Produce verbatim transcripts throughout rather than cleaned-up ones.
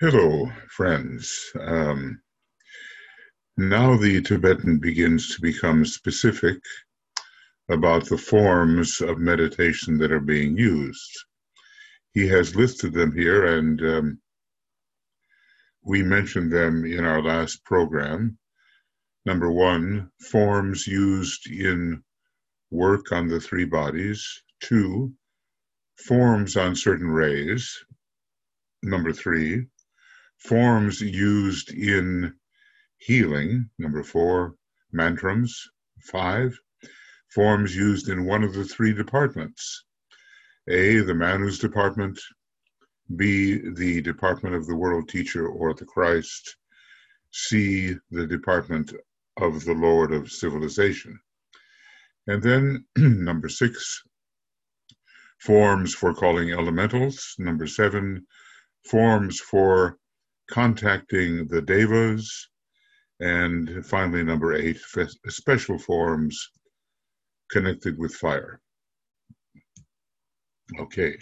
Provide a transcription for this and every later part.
Hello, friends. Um, now the Tibetan begins to become specific about the forms of meditation that are being used. He has listed them here, and um, we mentioned them in our last program. Number one, forms used in work on the three bodies. Two, forms on certain rays. Number three, forms used in healing. Number four, mantrams. Five, forms used in one of the three departments. A, the Manu's department. B, the department of the world teacher or the Christ. C, the department of the Lord of civilization. And then number six, forms for calling elementals. Number seven, forms for contacting the devas. And finally, number eight, special forms connected with fire. Okay.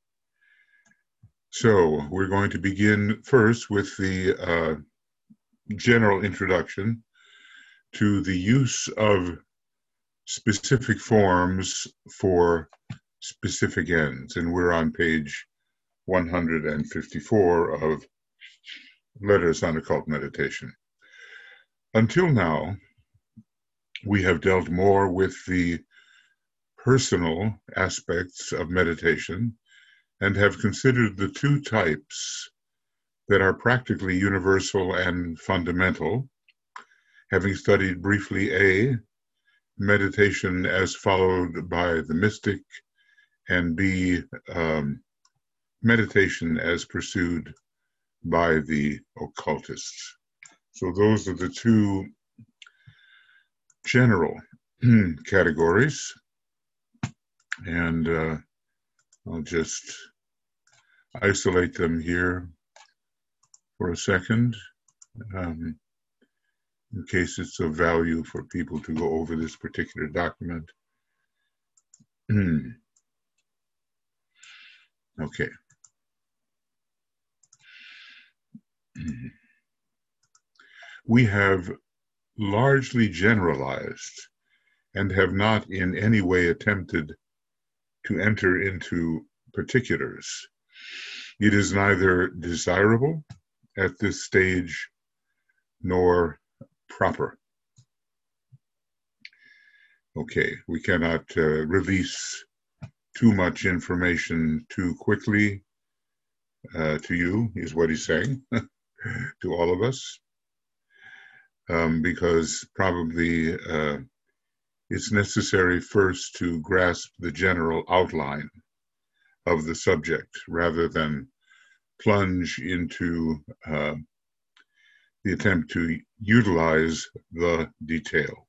So we're going to begin first with the uh, general introduction to the use of specific forms for specific ends. And we're on page one hundred fifty-four of Letters on Occult Meditation. Until now, we have dealt more with the personal aspects of meditation and have considered the two types that are practically universal and fundamental, having studied briefly A, meditation as followed by the mystic, and B, um, meditation as pursued by the occultists. So those are the two general categories, and uh, I'll just isolate them here for a second, um, in case it's of value for people to go over this particular document. Okay. We have largely generalized and have not in any way attempted to enter into particulars. It is neither desirable at this stage nor proper. Okay, we cannot uh, release too much information too quickly uh, to you, is what he's saying, to all of us, um, because probably uh, it's necessary first to grasp the general outline of the subject rather than plunge into uh, the attempt to utilize the detail.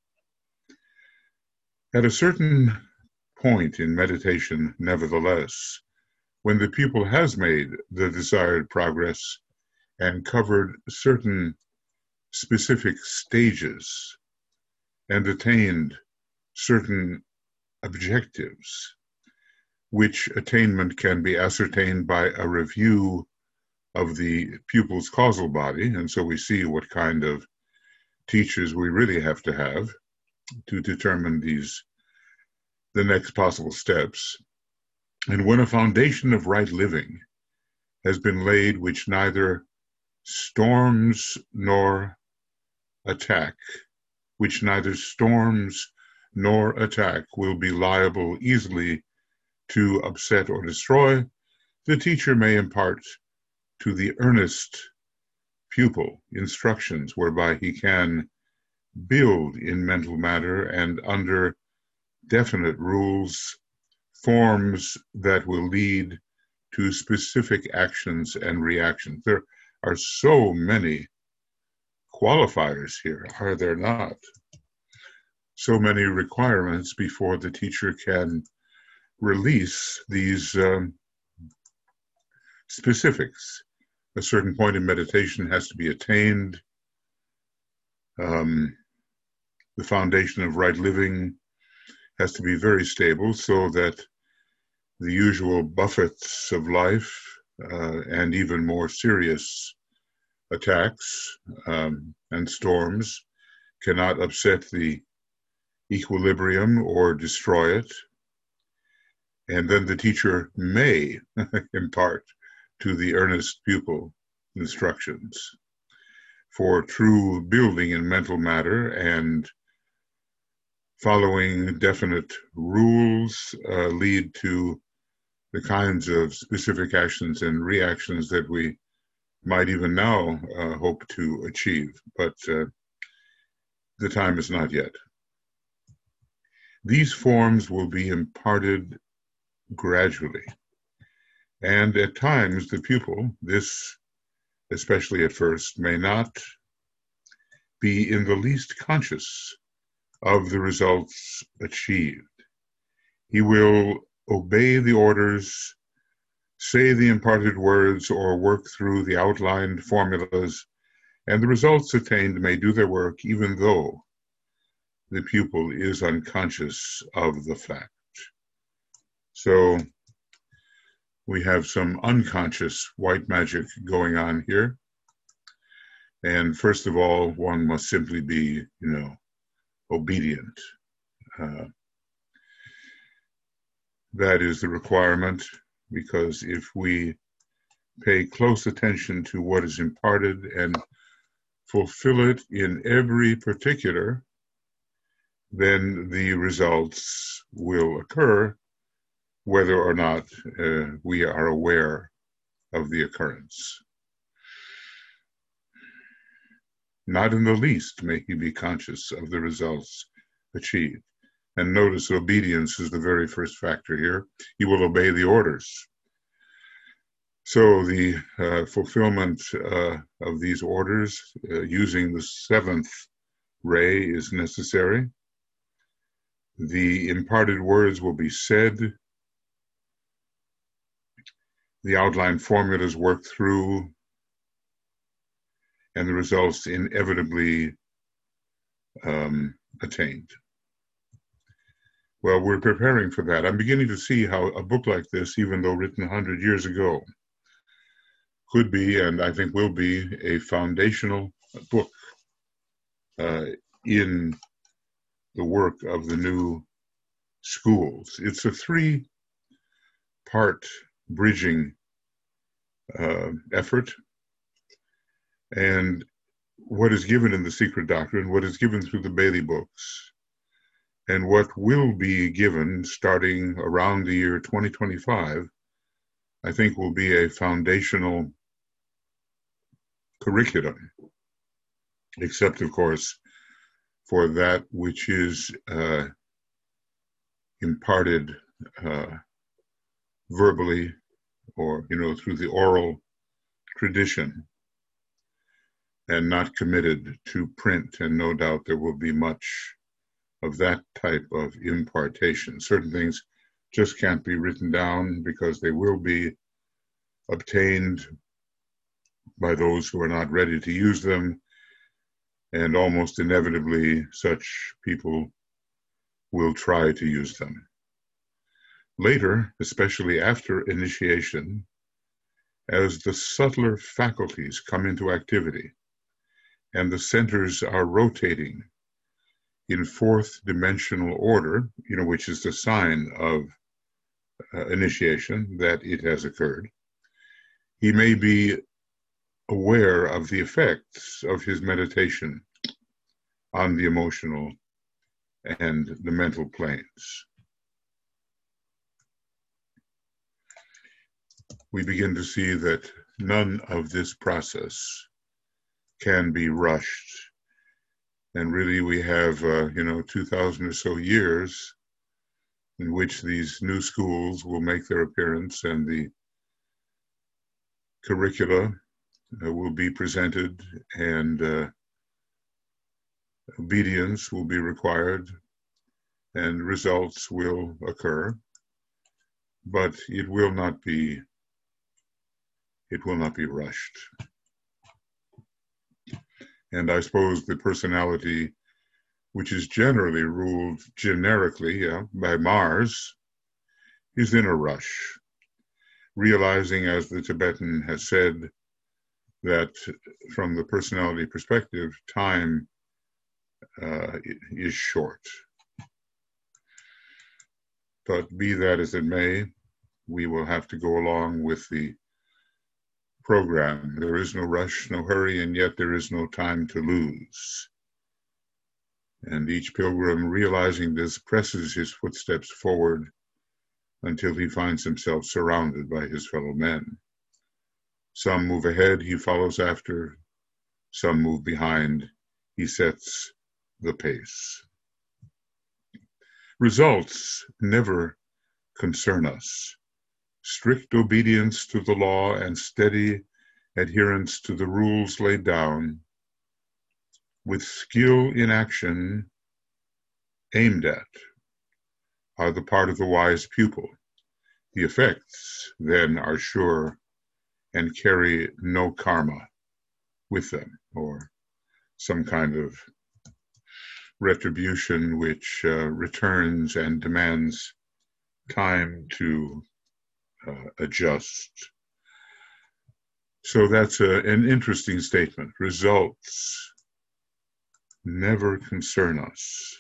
At a certain point in meditation, nevertheless, when the pupil has made the desired progress and covered certain specific stages and attained certain objectives, which attainment can be ascertained by a review of the pupil's causal body, and so we see what kind of teachers we really have to have to determine these, the next possible steps. And when a foundation of right living has been laid which neither storms nor attack, which neither storms nor attack will be liable easily to upset or destroy, the teacher may impart to the earnest pupil instructions whereby he can build in mental matter and under definite rules forms that will lead to specific actions and reactions. There are so many qualifiers here, are there not? So many requirements before the teacher can release these um, specifics. A certain point in meditation has to be attained. Um, the foundation of right living has to be very stable so that the usual buffets of life uh, and even more serious attacks um, and storms cannot upset the equilibrium or destroy it. And then the teacher may impart to the earnest pupil instructions for true building in mental matter, and following definite rules uh, lead to the kinds of specific actions and reactions that we might even now uh, hope to achieve, but uh, the time is not yet. These forms will be imparted gradually, and at times the pupil, this especially at first, may not be in the least conscious of the results achieved. He will obey the orders, say the imparted words, or work through the outlined formulas, and the results attained may do their work even though the pupil is unconscious of the fact. So we have some unconscious white magic going on here. And first of all, one must simply be, you know, obedient. Uh, that is the requirement, because if we pay close attention to what is imparted and fulfill it in every particular, then the results will occur whether or not uh, we are aware of the occurrence. Not in the least may he be conscious of the results achieved. And notice obedience is the very first factor here. He will obey the orders. So the uh, fulfillment uh, of these orders uh, using the seventh ray is necessary. The imparted words will be said. The outline formulas worked through, and the results inevitably um, attained. Well, we're preparing for that. I'm beginning to see how a book like this, even though written one hundred years ago, could be, and I think will be, a foundational book uh, in the work of the new schools. It's a three-part bridging uh, effort, and what is given in the Secret Doctrine, what is given through the Bailey books, and what will be given starting around the year twenty twenty-five, I think will be a foundational curriculum, except, of course, for that which is uh, imparted uh, verbally, or, you know, through the oral tradition, and not committed to print. And no doubt there will be much of that type of impartation. Certain things just can't be written down because they will be obtained by those who are not ready to use them, and almost inevitably such people will try to use them. Later, especially after initiation, as the subtler faculties come into activity and the centers are rotating in fourth dimensional order, you know, which is the sign of uh, initiation, that it has occurred, he may be aware of the effects of his meditation on the emotional and the mental planes. We begin to see that none of this process can be rushed. And really we have, uh, you know, two thousand or so years in which these new schools will make their appearance, and the curricula uh, will be presented, and uh, obedience will be required, and results will occur, but it will not be, it will not be rushed. And I suppose the personality, which is generally ruled generically yeah, by Mars, is in a rush, realizing, as the Tibetan has said, that from the personality perspective, time uh, is short. But be that as it may, we will have to go along with the program. There is no rush, no hurry, and yet there is no time to lose. And each pilgrim, realizing this, presses his footsteps forward until he finds himself surrounded by his fellow men. Some move ahead, he follows after. Some move behind, he sets the pace. Results never concern us. Strict obedience to the law and steady adherence to the rules laid down, with skill in action aimed at, are the part of the wise pupil. The effects, then, are sure and carry no karma with them, or some kind of retribution which uh, returns and demands time to uh, adjust. So that's a, an interesting statement. Results never concern us,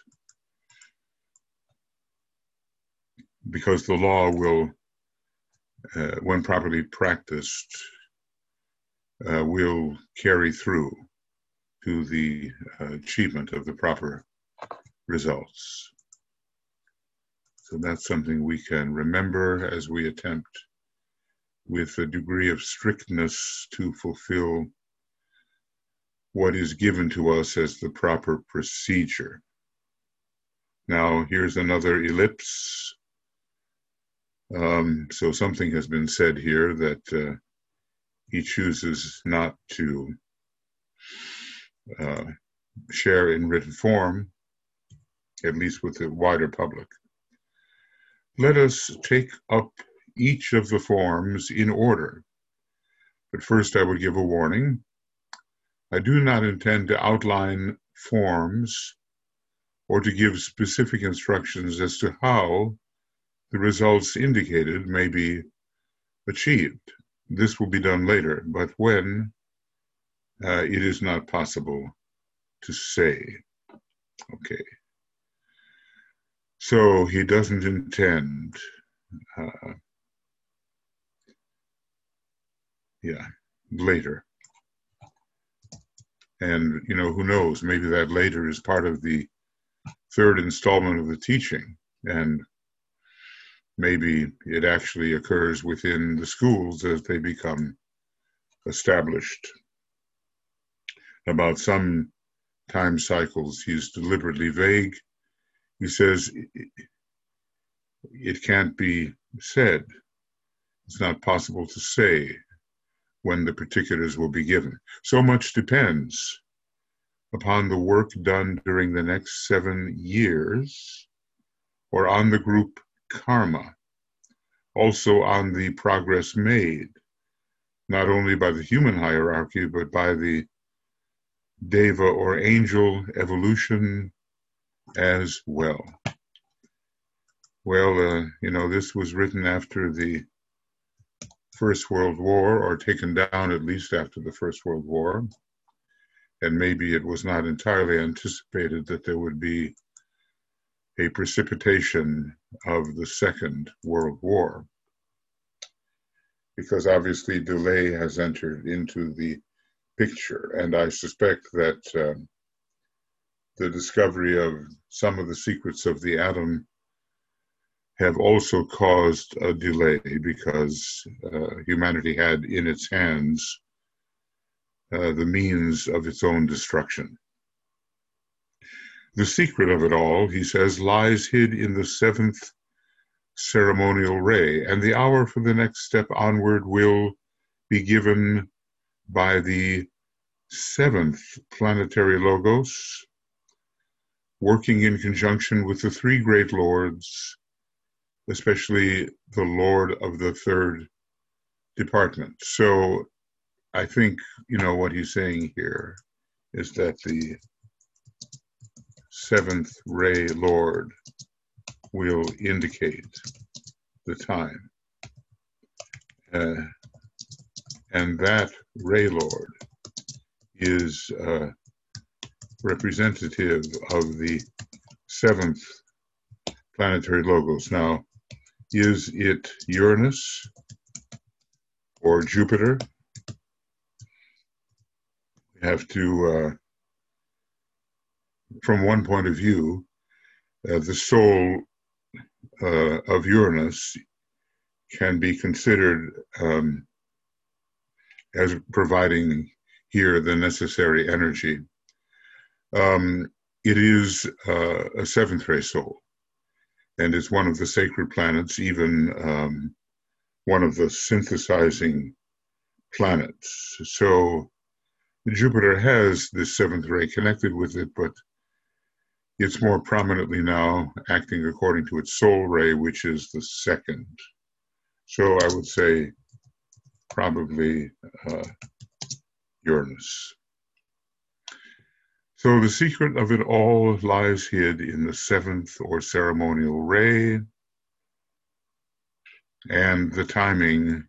because the law will, uh, when properly practiced, uh, will carry through to the uh, achievement of the proper results. So that's something we can remember as we attempt with a degree of strictness to fulfill what is given to us as the proper procedure. Now, here's another ellipse. Um, so something has been said here that uh, he chooses not to uh, share in written form, at least with the wider public. Let us take up each of the forms in order. But first I would give a warning. I do not intend to outline forms or to give specific instructions as to how the results indicated may be achieved. This will be done later, but when uh, it is not possible to say. Okay. So he doesn't intend, uh, yeah, later. And, you know, who knows, maybe that later is part of the third installment of the teaching, and maybe it actually occurs within the schools as they become established. About some time cycles, he's deliberately vague. He says it can't be said. It's not possible to say when the particulars will be given. So much depends upon the work done during the next seven years, or on the group karma, also on the progress made, not only by the human hierarchy, but by the deva or angel evolution as well. Well, uh, you know, this was written after the First World War, or taken down at least after the First World War. And maybe it was not entirely anticipated that there would be a precipitation of the Second World War, because obviously delay has entered into the picture. And I suspect that uh, the discovery of some of the secrets of the atom have also caused a delay, because uh, humanity had in its hands uh, the means of its own destruction. The secret of it all, he says, lies hid in the seventh ceremonial ray, and the hour for the next step onward will be given by the seventh planetary logos, working in conjunction with the three great lords, especially the Lord of the third department. So I think, you know, what he's saying here is that the seventh ray Lord will indicate the time. Uh, And that Ray Lord is uh, representative of the seventh planetary logos. Now, is it Uranus or Jupiter? We have to, uh, from one point of view, uh, the soul uh, of Uranus can be considered um, as providing here the necessary energy. Um, it is uh, a seventh ray soul, and it's one of the sacred planets, even um, one of the synthesizing planets. So Jupiter has this seventh ray connected with it, but it's more prominently now acting according to its soul ray, which is the second. So I would say probably uh, Uranus. So the secret of it all lies hid in the seventh or ceremonial ray, and the timing,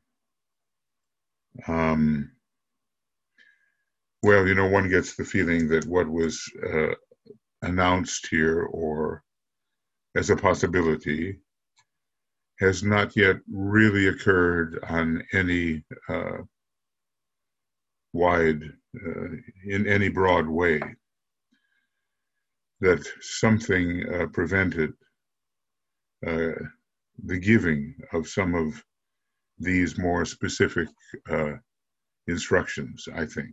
um, well, you know, one gets the feeling that what was uh, announced here or as a possibility has not yet really occurred on any uh, wide, uh, in any broad way, that something uh, prevented uh, the giving of some of these more specific uh, instructions, I think.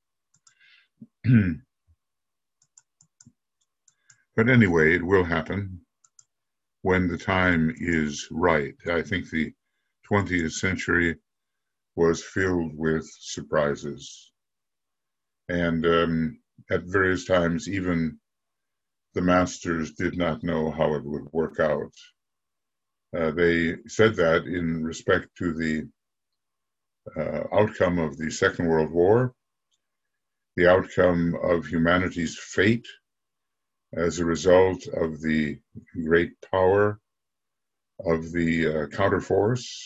But anyway, it will happen when the time is right. I think the twentieth century was filled with surprises. And um, at various times, even the masters did not know how it would work out. Uh, they said that in respect to the uh, outcome of the Second World War, the outcome of humanity's fate as a result of the great power of the uh, counterforce.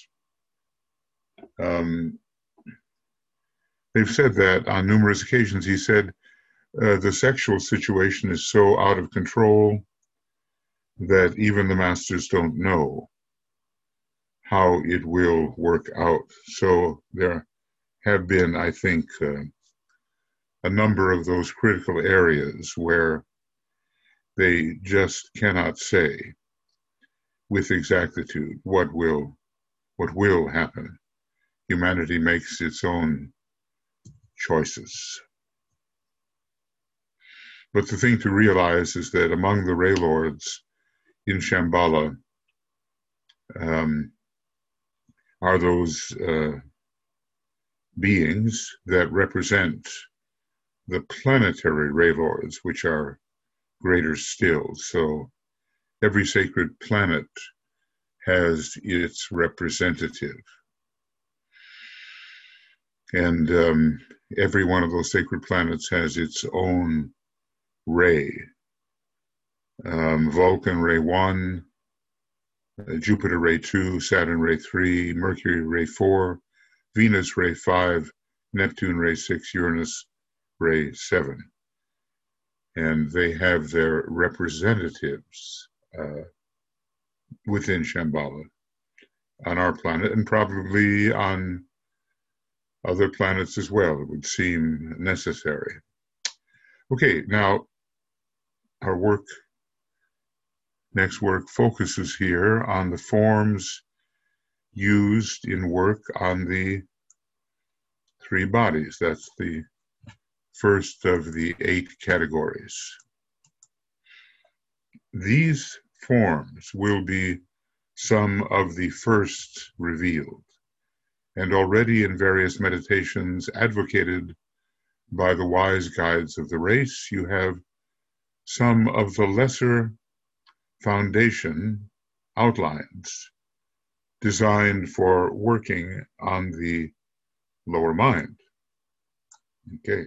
Um, they've said that on numerous occasions. He said, uh, the sexual situation is so out of control that even the masters don't know how it will work out. So there have been, I think, uh, a number of those critical areas where they just cannot say with exactitude what will what will happen. Humanity makes its own choices. But the thing to realize is that among the Ray Lords in Shambhala um, are those uh, beings that represent the planetary Ray Lords, which are greater still. So every sacred planet has its representative. And um, every one of those sacred planets has its own ray. Um, Vulcan ray one, uh, Jupiter ray two, Saturn ray three, Mercury ray four, Venus ray five, Neptune ray six, Uranus ray seven. And they have their representatives uh, within Shambhala on our planet, and probably on other planets as well. It would seem necessary. Okay, now our work, next work focuses here on the forms used in work on the three bodies. That's the first of the eight categories. These forms will be some of the first revealed, and already in various meditations advocated by the wise guides of the race, you have some of the lesser foundation outlines designed for working on the lower mind. Okay.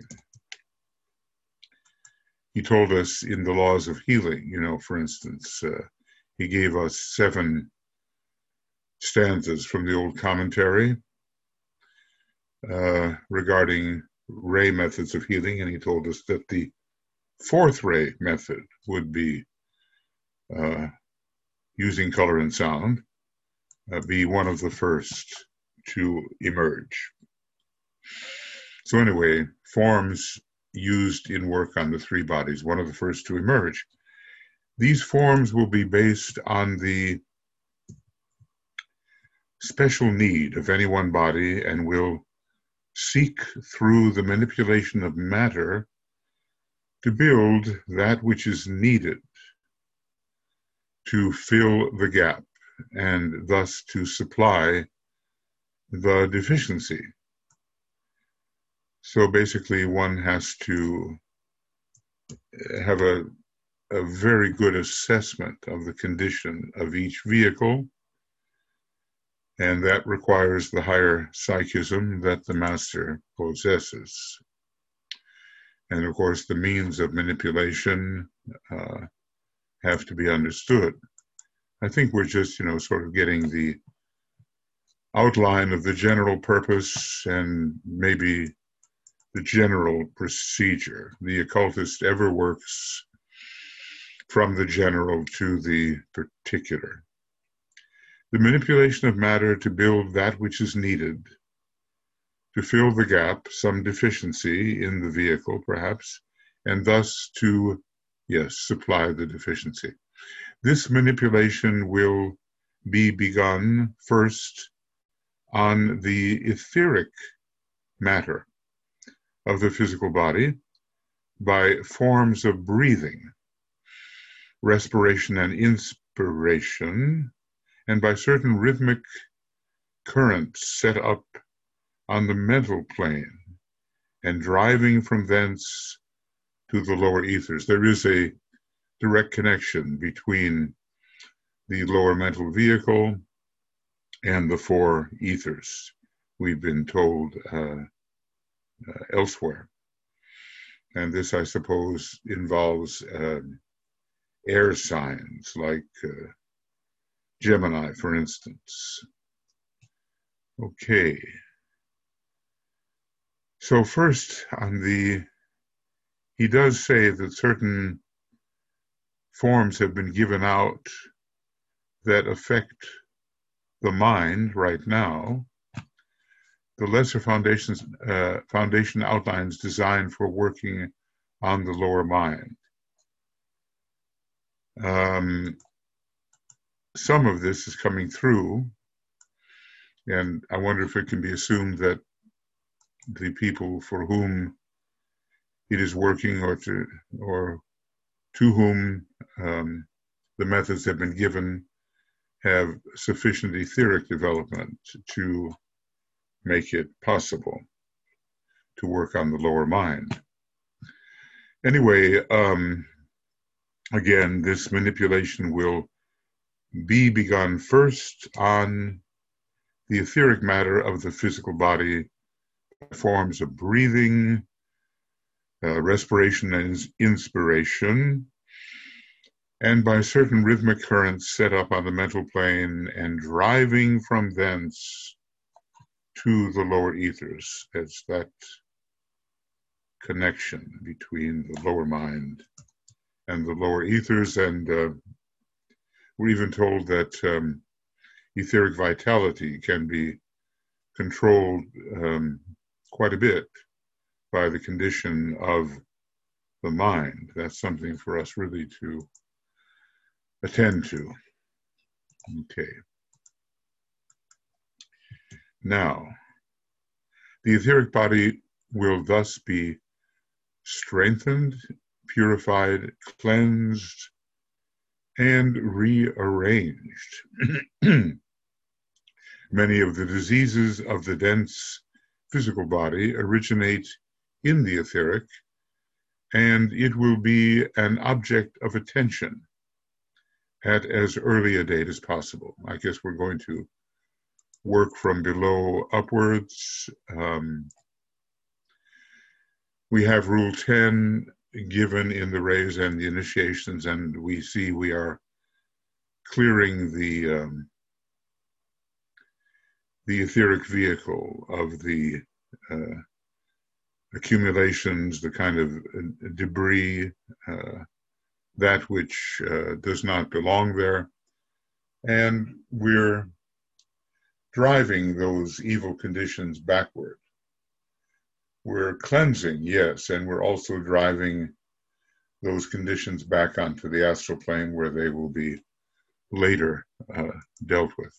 He told us in the laws of healing, you know, for instance, uh, he gave us seven stanzas from the old commentary. uh, regarding ray methods of healing, and he told us that the fourth ray method would be uh, using color and sound, uh, be one of the first to emerge. So anyway, forms used in work on the three bodies, one of the first to emerge. These forms will be based on the special need of any one body and will seek through the manipulation of matter to build that which is needed to fill the gap and thus to supply the deficiency. So basically one has to have a, a very good assessment of the condition of each vehicle, and that requires the higher psychism that the master possesses. And of course, the means of manipulation uh, have to be understood. I think we're just, you know, sort of getting the outline of the general purpose and maybe the general procedure. The occultist ever works from the general to the particular. The manipulation of matter to build that which is needed to fill the gap, some deficiency in the vehicle perhaps, and thus to, yes, supply the deficiency. This manipulation will be begun first on the etheric matter of the physical body by forms of breathing, respiration and inspiration, and by certain rhythmic currents set up on the mental plane and driving from thence to the lower ethers. There is a direct connection between the lower mental vehicle and the four ethers, we've been told uh, uh, elsewhere. And this, I suppose, involves uh, air signs like uh, Gemini, for instance. Okay. So first, on the, he does say that certain forms have been given out that affect the mind right now. The lesser foundations, uh, foundation outlines designed for working on the lower mind. Um, some of this is coming through, and I wonder if it can be assumed that the people for whom it is working, or to, or to whom um, the methods have been given, have sufficient etheric development to make it possible to work on the lower mind. Anyway, um, again, this manipulation will be begun first on the etheric matter of the physical body, forms of breathing, uh, respiration and inspiration, and by certain rhythmic currents set up on the mental plane and driving from thence to the lower ethers. It's that connection between the lower mind and the lower ethers, and uh, we're even told that um, etheric vitality can be controlled um, quite a bit by the condition of the mind. That's something for us really to attend to. Okay. Now, the etheric body will thus be strengthened, purified, cleansed, and rearranged. Many of the diseases of the dense physical body originate in the etheric, and it will be an object of attention at as early a date as possible. I guess we're going to work from below upwards. Um, we have Rule ten given in the rays and the initiations, and we see we are clearing the um, the etheric vehicle of the uh, accumulations, the kind of debris, uh, that which uh, does not belong there. And we're driving those evil conditions backward. We're cleansing, yes, and we're also driving those conditions back onto the astral plane where they will be later uh, dealt with.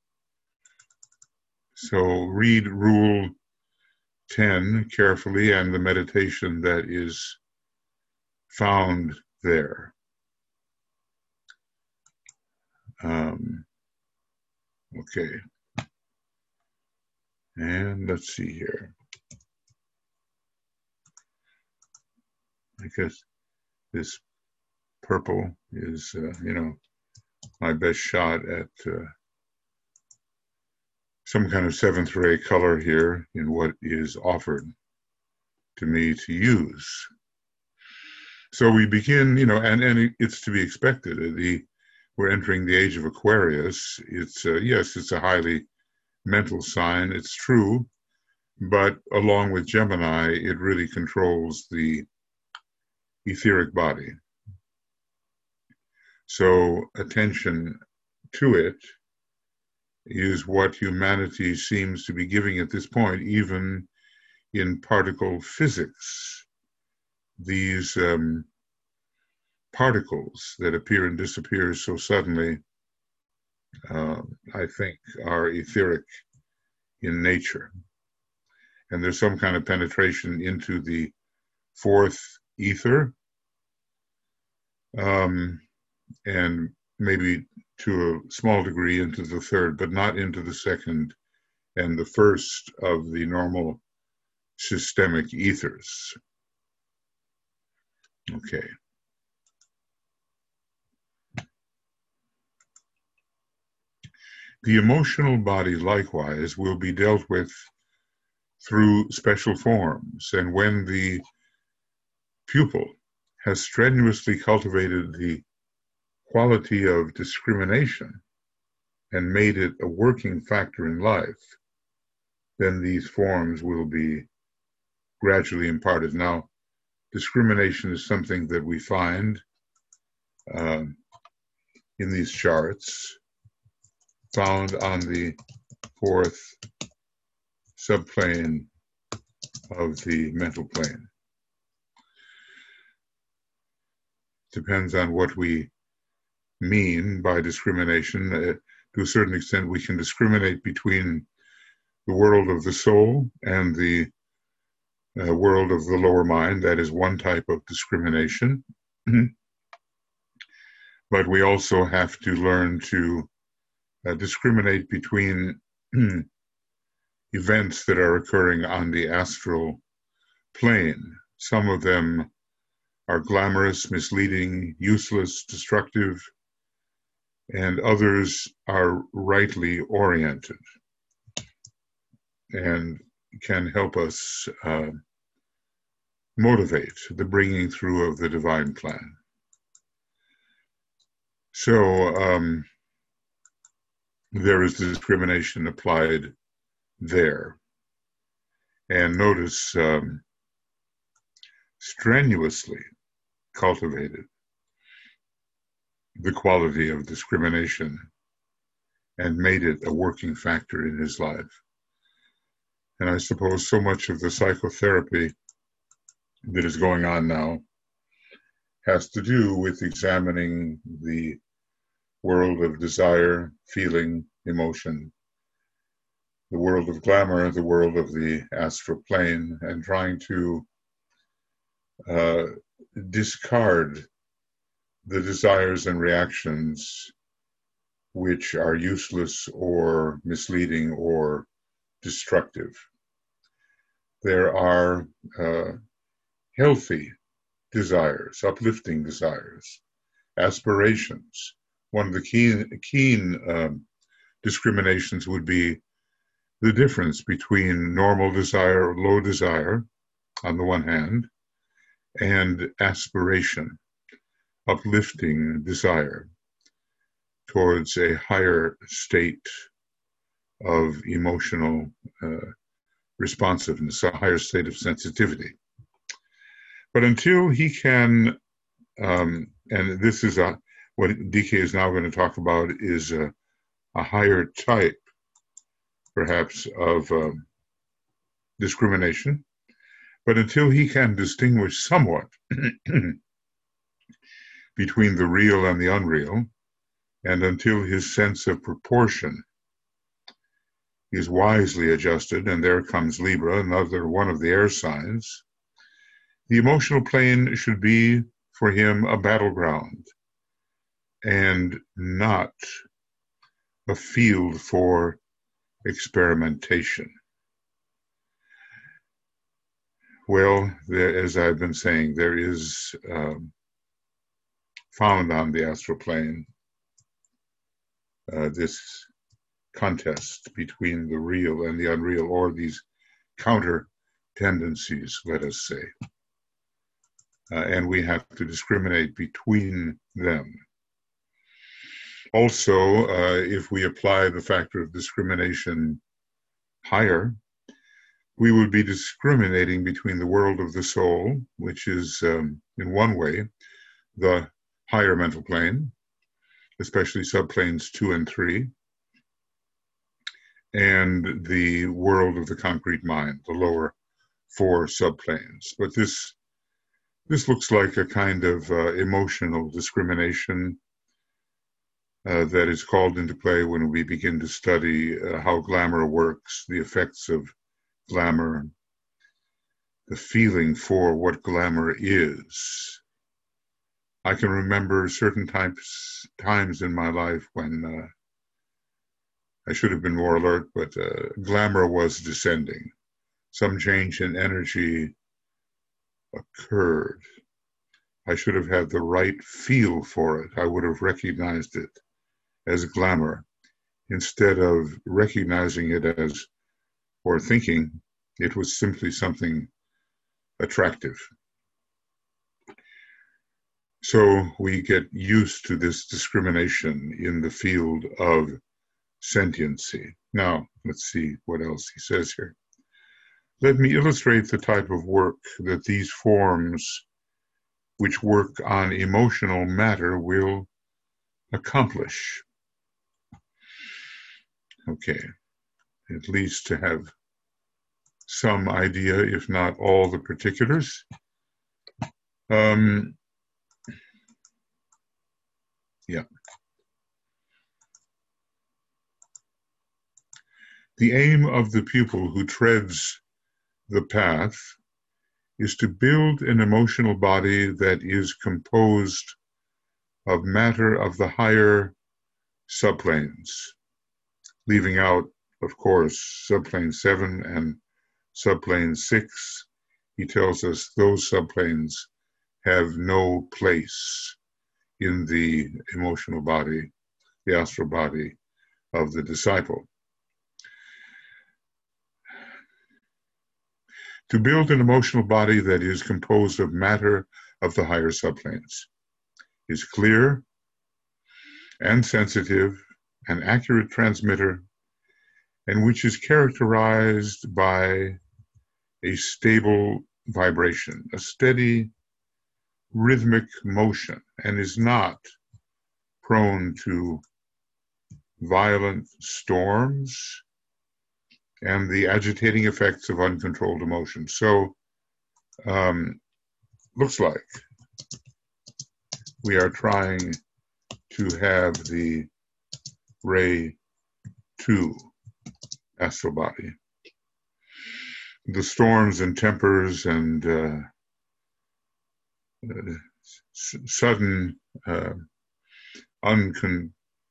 So read Rule ten carefully and the meditation that is found there. Um, okay. And let's see here. I guess this purple is, uh, you know, my best shot at uh, some kind of seventh ray color here in what is offered to me to use. So we begin, you know, and, and it's to be expected. The, we're entering the age of Aquarius. It's, uh, yes, it's a highly mental sign, it's true, but along with Gemini, it really controls the etheric body. So attention to it is what humanity seems to be giving at this point, even in particle physics. These um, particles that appear and disappear so suddenly, uh, I think, are etheric in nature. And there's some kind of penetration into the fourth ether, um, and maybe to a small degree into the third, but not into the second and the first of the normal systemic ethers. Okay. The emotional body, likewise, will be dealt with through special forms, and when the pupil has strenuously cultivated the quality of discrimination and made it a working factor in life, then these forms will be gradually imparted. Now, discrimination is something that we find um, in these charts, found on the fourth subplane of the mental plane. Depends on what we mean by discrimination. Uh, to a certain extent, we can discriminate between the world of the soul and the uh, world of the lower mind. That is one type of discrimination. But we also have to learn to uh, discriminate between events that are occurring on the astral plane. Some of them are glamorous, misleading, useless, destructive, and others are rightly oriented and can help us uh, motivate the bringing through of the divine plan. So um, there is discrimination applied there. And notice um, strenuously cultivated the quality of discrimination and made it a working factor in his life. And I suppose so much of the psychotherapy that is going on now has to do with examining the world of desire, feeling, emotion, the world of glamour, the world of the astral plane, and trying to uh, discard the desires and reactions which are useless or misleading or destructive. There are uh, healthy desires, uplifting desires, aspirations. One of the keen, keen um, discriminations would be the difference between normal desire, low desire, on the one hand, and aspiration, uplifting desire towards a higher state of emotional uh, responsiveness, a higher state of sensitivity. But until he can, um, and this is a, what D K is now going to talk about, is a, a higher type, perhaps, of um, discrimination. But until he can distinguish somewhat between the real and the unreal, and until his sense of proportion is wisely adjusted, and there comes Libra, another one of the air signs, the emotional plane should be for him a battleground and not a field for experimentation. Well, there, as I've been saying, there is um, found on the astral plane uh, this contest between the real and the unreal, or these counter tendencies, let us say. Uh, and we have to discriminate between them. Also, uh, if we apply the factor of discrimination higher, we would be discriminating between the world of the soul, which is, um, in one way, the higher mental plane, especially subplanes two and three, and the world of the concrete mind, the lower four subplanes. But this this looks like a kind of uh, emotional discrimination uh, that is called into play when we begin to study uh, how glamour works, the effects of glamour, the feeling for what glamour is. I can remember certain times times in my life when uh, I should have been more alert, but uh, glamour was descending. Some change in energy occurred. I should have had the right feel for it. I would have recognized it as glamour instead of recognizing it as, or thinking it was simply something attractive. So we get used to this discrimination in the field of sentiency. Now, let's see what else he says here. Let me illustrate the type of work that these forms which work on emotional matter will accomplish. Okay, at least to have some idea, if not all the particulars. Um, yeah. The aim of the pupil who treads the path is to build an emotional body that is composed of matter of the higher subplanes, leaving out, of course, subplane seven and subplane six. He tells us those subplanes have no place in the emotional body, the astral body of the disciple. To build an emotional body that is composed of matter of the higher subplanes, is clear and sensitive, an accurate transmitter, and which is characterized by a stable vibration, a steady rhythmic motion, and is not prone to violent storms and the agitating effects of uncontrolled emotion. So, um, looks like we are trying to have the ray two astral body. The storms and tempers and uh, uh, s- sudden uh, uncontrolled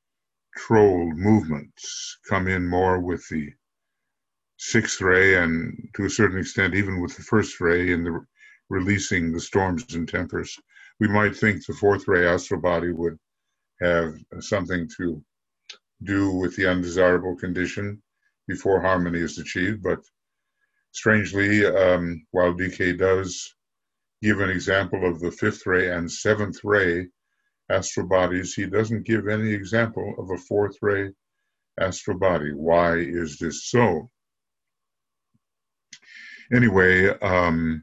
movements come in more with the sixth ray, and to a certain extent even with the first ray in the re- releasing the storms and tempers. We might think the fourth ray astral body would have something to do with the undesirable condition before harmony is achieved, but strangely, um, while D K does give an example of the fifth ray and seventh ray astral bodies, he doesn't give any example of a fourth ray astral body. Why is this so? Anyway, um,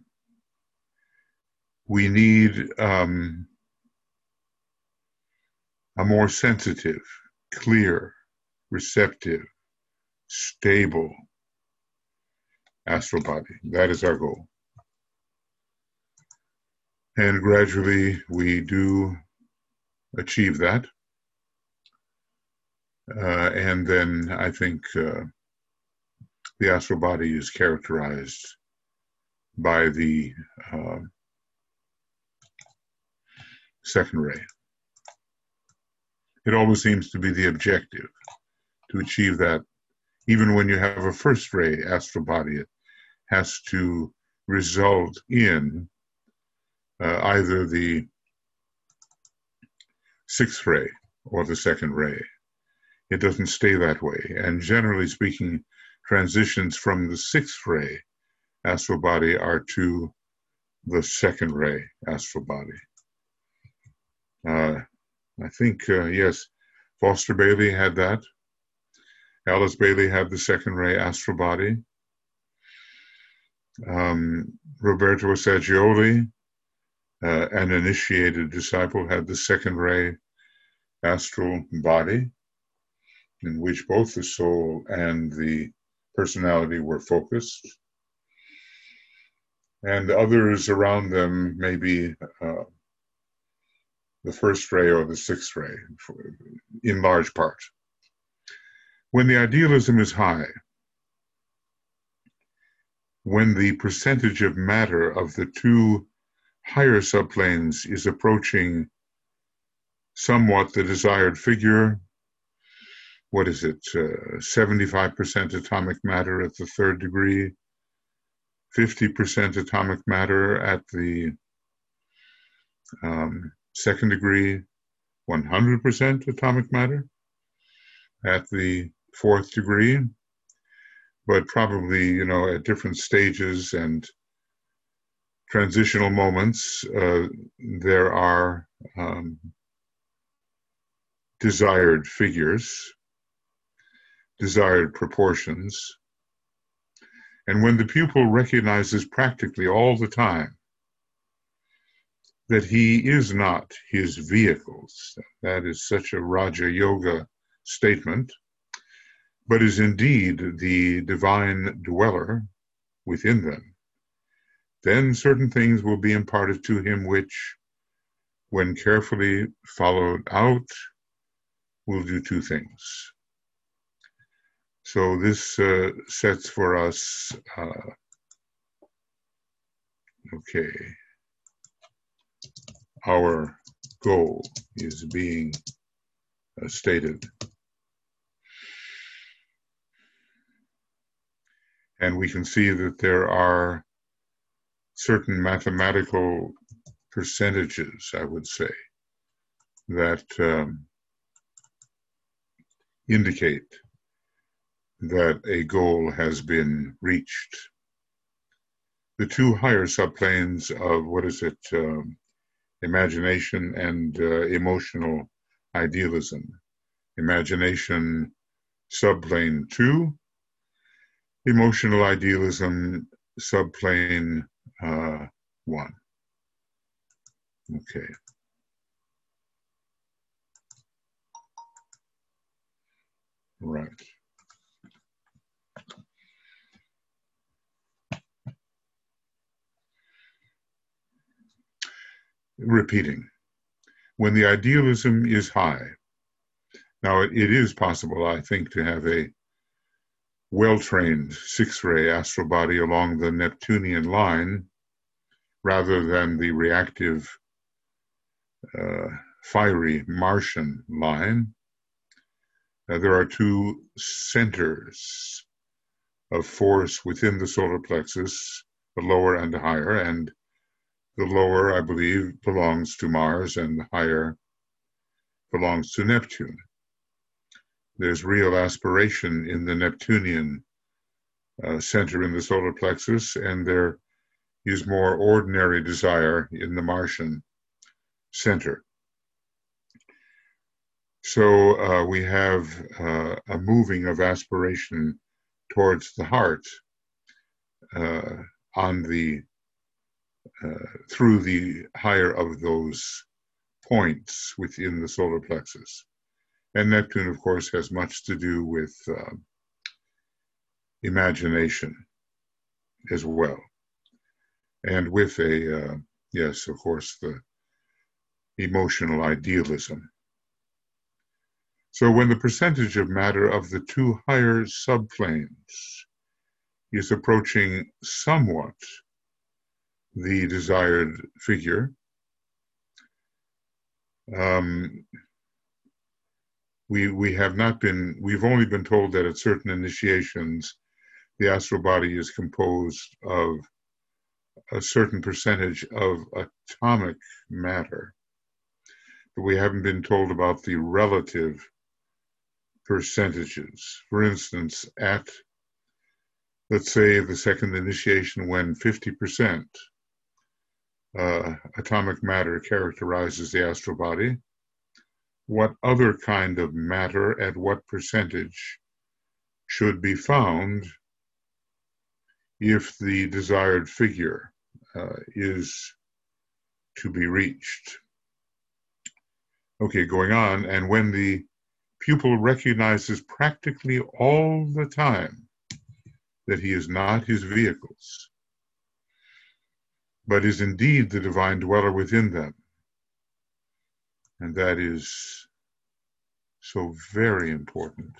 we need um, a more sensitive, clear, receptive, stable astral body. That is our goal. And gradually we do achieve that. Uh, and then I think uh, the astral body is characterized by the uh, second ray. It always seems to be the objective to achieve that. Even when you have a first ray astral body, it has to result in uh, either the sixth ray or the second ray. It doesn't stay that way. And generally speaking, transitions from the sixth ray astral body are to the second ray astral body. Uh, I think, uh, yes, Foster Bailey had that. Alice Bailey had the second ray astral body. Um, Roberto Assagioli, uh, an initiated disciple, had the second ray astral body, in which both the soul and the personality were focused. And others around them may be uh, the first ray or the sixth ray, in large part. When the idealism is high, when the percentage of matter of the two higher subplanes is approaching somewhat the desired figure, what is it, uh, seventy-five percent atomic matter at the third degree, fifty percent atomic matter at the um, second degree, one hundred percent atomic matter at the fourth degree, but probably, you know, at different stages and transitional moments, uh, there are um, desired figures, desired proportions. And when the pupil recognizes practically all the time that he is not his vehicles, that is such a Raja Yoga statement, but is indeed the divine dweller within them, then certain things will be imparted to him which, when carefully followed out, will do two things. So this uh, sets for us, uh, okay, our goal is being uh, stated. And we can see that there are certain mathematical percentages, I would say, that um, indicate that a goal has been reached. The two higher subplanes of, what is it, um, imagination and uh, emotional idealism. Imagination subplane two, emotional idealism subplane uh, one. Okay. Right. Repeating. When the idealism is high, now it, it is possible, I think, to have a well-trained six-ray astral body along the Neptunian line rather than the reactive, uh, fiery Martian line. Uh, there are two centers of force within the solar plexus, the lower and the higher, and the lower, I believe, belongs to Mars and the higher belongs to Neptune. There's real aspiration in the Neptunian uh, center in the solar plexus, and there is more ordinary desire in the Martian center. So uh, we have uh, a moving of aspiration towards the heart, uh, on the uh, through the higher of those points within the solar plexus. And Neptune, of course, has much to do with uh, imagination as well. And with a, uh, yes, of course, the emotional idealism. So when the percentage of matter of the two higher subplanes is approaching somewhat the desired figure, um, we we have not been, we've only been told that at certain initiations, the astral body is composed of a certain percentage of atomic matter. But we haven't been told about the relative percentages. For instance, at, let's say, the second initiation, when fifty percent uh, atomic matter characterizes the astral body, what other kind of matter at what percentage should be found if the desired figure uh, is to be reached. Okay, going on, and when the pupil recognizes practically all the time that he is not his vehicles, but is indeed the divine dweller within them, and that is so very important.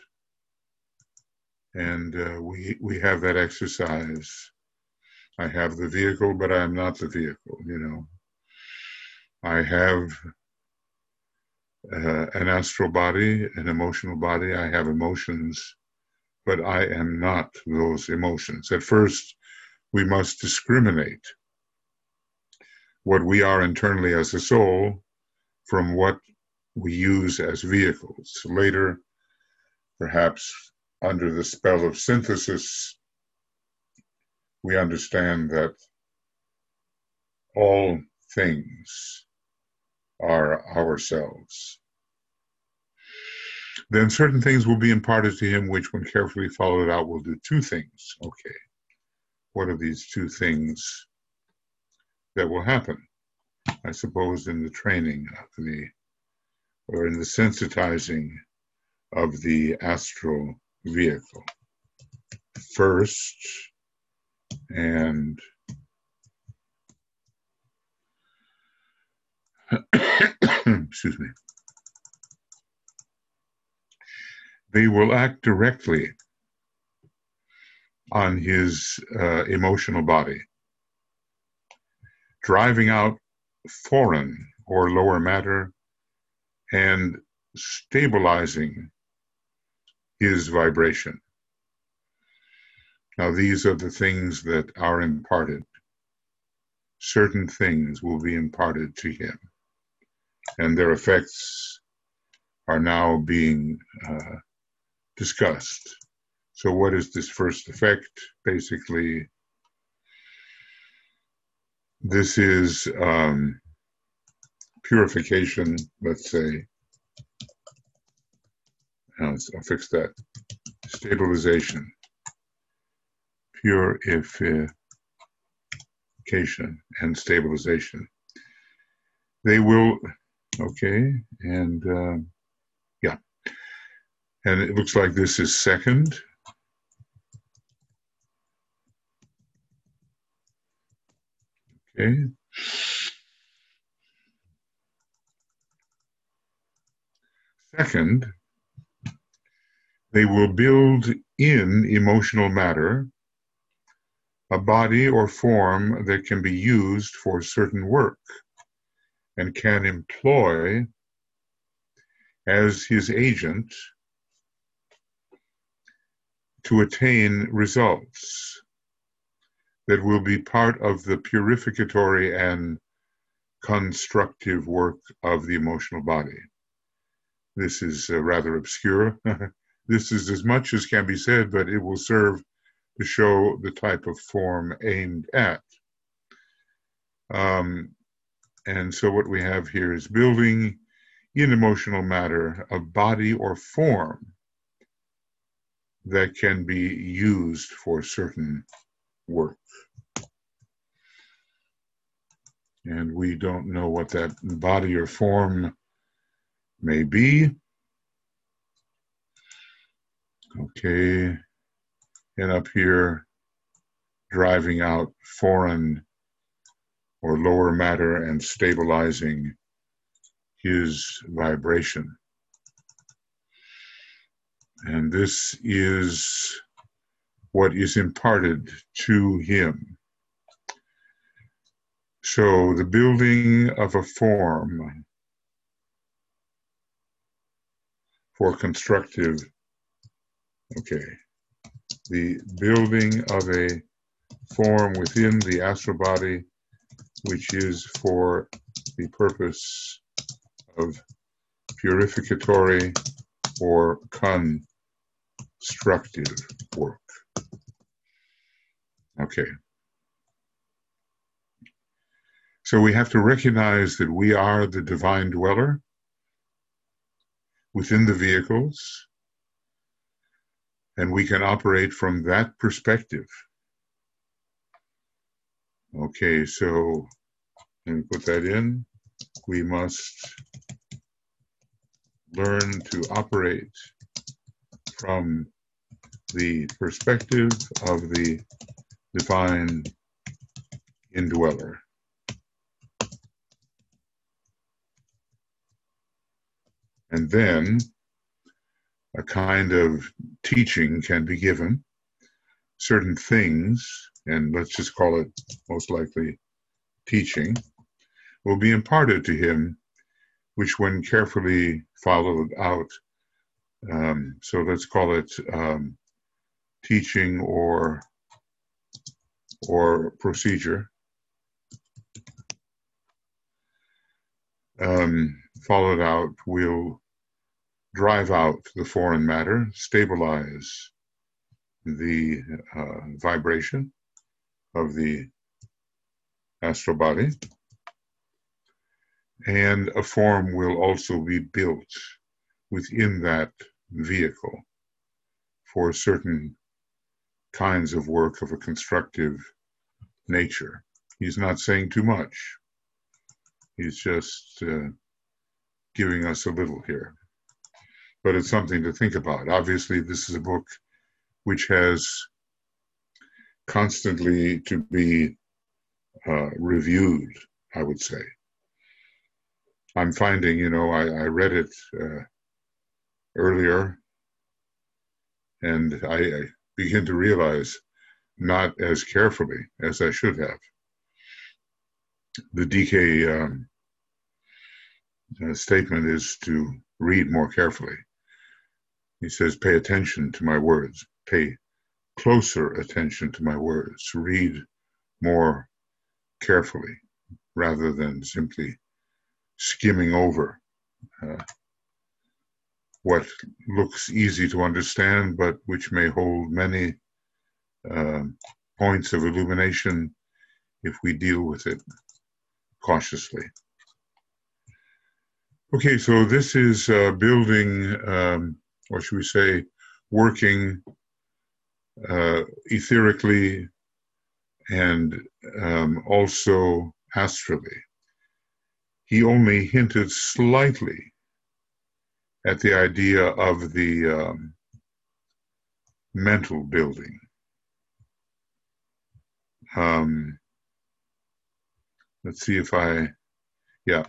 And uh, we we have that exercise. I have the vehicle, but I am not the vehicle, you know. I have uh, an astral body, an emotional body. I have emotions, but I am not those emotions. At first, we must discriminate what we are internally as a soul from what we use as vehicles. Later, perhaps under the spell of synthesis, we understand that all things are ourselves. Then certain things will be imparted to him, which, when carefully followed out, will do two things. Okay, what are these two things that will happen? I suppose in the training of the, or in the sensitizing of the astral vehicle. First, and excuse me, they will act directly on his uh, emotional body, driving out foreign or lower matter and stabilizing his vibration. Now, these are the things that are imparted. Certain things will be imparted to him, and their effects are now being uh, discussed. So what is this first effect? Basically, this is um, purification, let's say. I'll, I'll fix that. Stabilization. Purification and stabilization. They will, okay, and uh, yeah. And it looks like this is second. Okay. Second, they will build in emotional matter a body or form that can be used for certain work and can employ as his agent to attain results that will be part of the purificatory and constructive work of the emotional body. This is uh, rather obscure. This is as much as can be said, but it will serve to show the type of form aimed at. Um, and so what we have here is building in emotional matter a body or form that can be used for certain work. and we don't know what that body or form may be. Okay, and up here, driving out foreign or lower matter and stabilizing his vibration. And this is what is imparted to him. So the building of a form for constructive, okay, the building of a form within the astral body, which is for the purpose of purificatory or constructive work. Okay. So we have to recognize that we are the divine dweller within the vehicles, and we can operate from that perspective. Okay, so let me put that in. We must learn to operate from the perspective of the divine indweller. And then a kind of teaching can be given. Certain things, and let's just call it most likely teaching, will be imparted to him, which when carefully followed out, um, so let's call it um, teaching or or procedure, um, followed out, will drive out the foreign matter, stabilize the uh, vibration of the astral body, and a form will also be built within that vehicle for certain kinds of work of a constructive nature. He's not saying too much. He's just uh, giving us a little here. But it's something to think about. Obviously, this is a book which has constantly to be uh, reviewed, I would say. I'm finding, you know, I, I read it uh, earlier, and I, I begin to realize not as carefully as I should have. The D K um, uh, statement is to read more carefully. He says, pay attention to my words, pay closer attention to my words, read more carefully rather than simply skimming over uh, what looks easy to understand, but which may hold many uh, points of illumination if we deal with it cautiously. Okay, so this is uh, building, um, or should we say, working uh, etherically and um, also astrally. He only hinted slightly at the idea of the um, mental building. Um, let's see if I, yeah.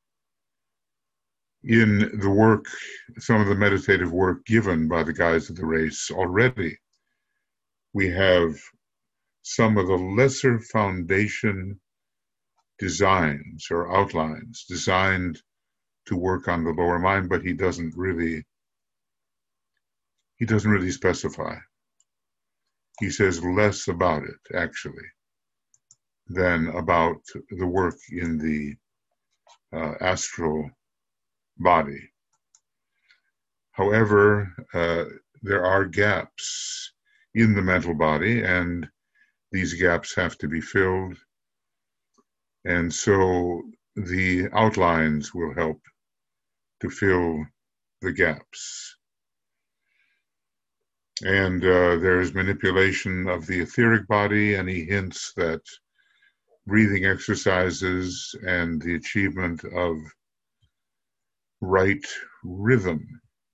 In the work, some of the meditative work given by the guides of the race already, we have some of the lesser foundation designs or outlines designed to work on the lower mind, but he doesn't really, he doesn't really specify. He says less about it, actually, than about the work in the uh, astral body. However, uh, there are gaps in the mental body, and these gaps have to be filled. And so the outlines will help to fill the gaps. And uh, there is manipulation of the etheric body, and he hints that breathing exercises and the achievement of right rhythm.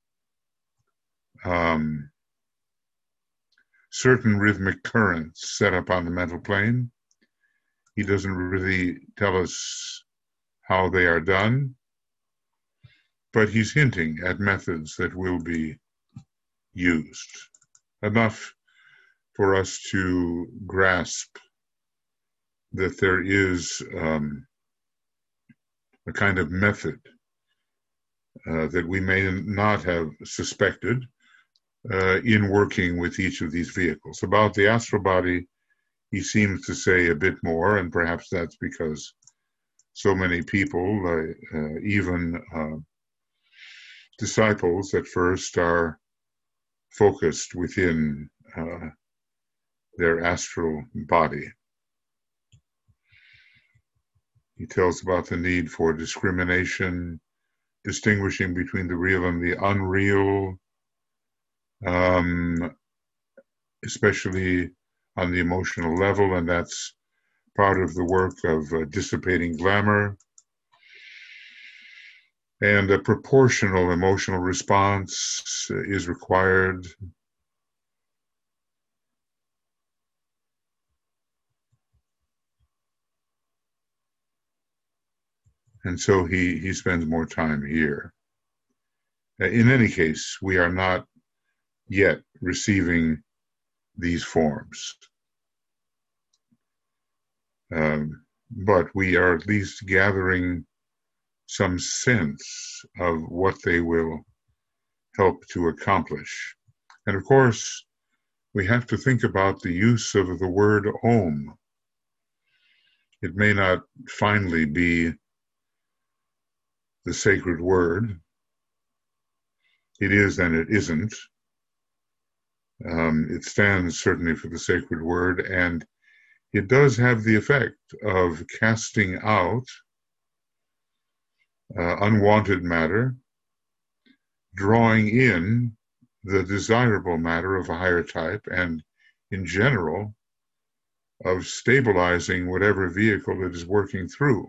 Um, certain rhythmic currents set up on the mental plane. He doesn't really tell us how they are done, but he's hinting at methods that will be used. Enough for us to grasp that there is um, a kind of method uh, that we may not have suspected uh, in working with each of these vehicles. About the astral body, he seems to say a bit more, and perhaps that's because so many people, uh, uh, even uh, disciples at first, are focused within uh, their astral body. He tells about the need for discrimination, distinguishing between the real and the unreal, um, especially on the emotional level, and that's part of the work of uh, dissipating glamour. And a proportional emotional response is required. And so he, he spends more time here. In any case, we are not yet receiving these forms. Um, but we are at least gathering some sense of what they will help to accomplish. And of course, we have to think about the use of the word Om. It may not finally be the sacred word. It is and it isn't. Um, it stands certainly for the sacred word, and it does have the effect of casting out uh, unwanted matter, drawing in the desirable matter of a higher type, and in general, of stabilizing whatever vehicle it is working through.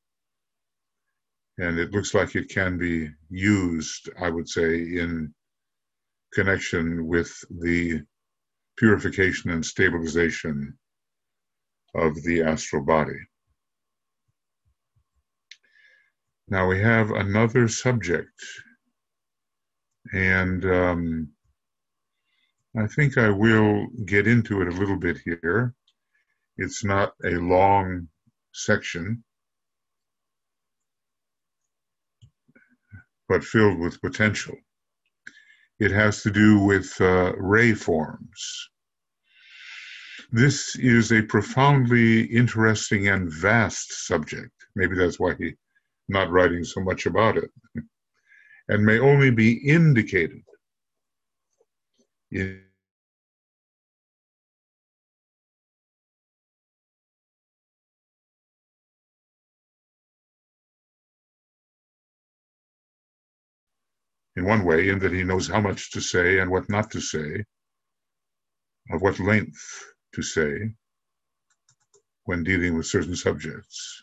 And it looks like it can be used, I would say, in connection with the purification and stabilization of the astral body. Now we have another subject, and um, I think I will get into it a little bit here. It's not a long section, but filled with potential. It has to do with uh, ray forms. This is a profoundly interesting and vast subject. Maybe that's why he's not writing so much about it, and may only be indicated in in one way, in that he knows how much to say and what not to say, of what length to say when dealing with certain subjects.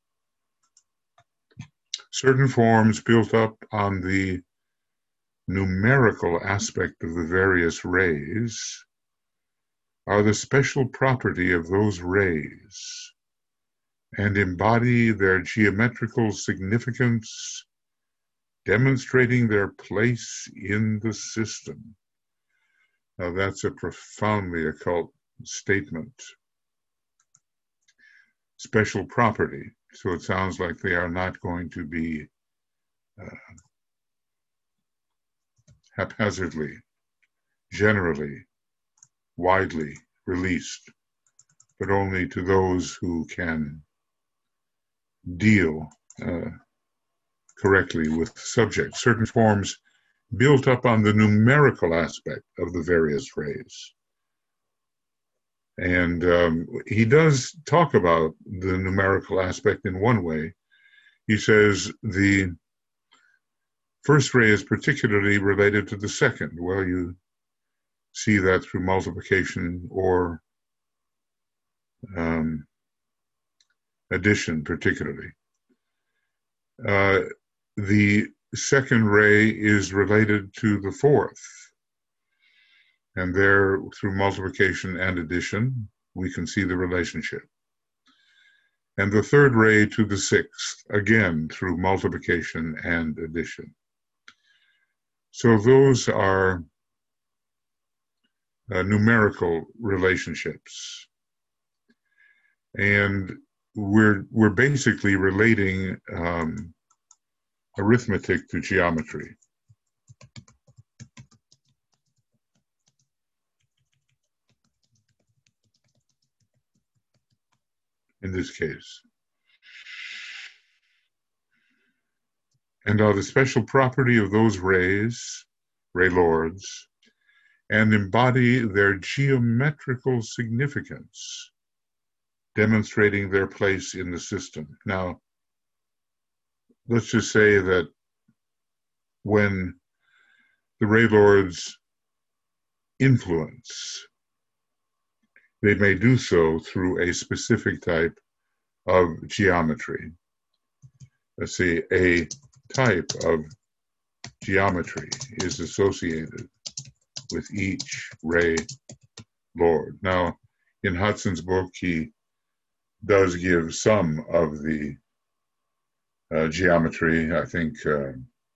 Certain forms built up on the numerical aspect of the various rays are the special property of those rays and embody their geometrical significance, demonstrating their place in the system. Now that's a profoundly occult statement. Special property. So it sounds like they are not going to be uh, haphazardly, generally, widely released, but only to those who can deal uh, correctly with subjects. Certain forms built up on the numerical aspect of the various rays. And um, he does talk about the numerical aspect in one way. He says the first ray is particularly related to the second. Well, you see that through multiplication or um, addition particularly. Uh, the second ray is related to the fourth. And there, through multiplication and addition, we can see the relationship. And the third ray to the sixth, again, through multiplication and addition. So those are uh, numerical relationships. And we're, we're basically relating um, arithmetic to geometry. In this case. And are the special property of those rays, ray lords, and embody their geometrical significance, demonstrating their place in the system. Now, let's just say that when the ray lords influence, they may do so through a specific type of geometry. Let's see, a type of geometry is associated with each ray lord. Now, in Hudson's book, he does give some of the uh, geometry. I think, uh,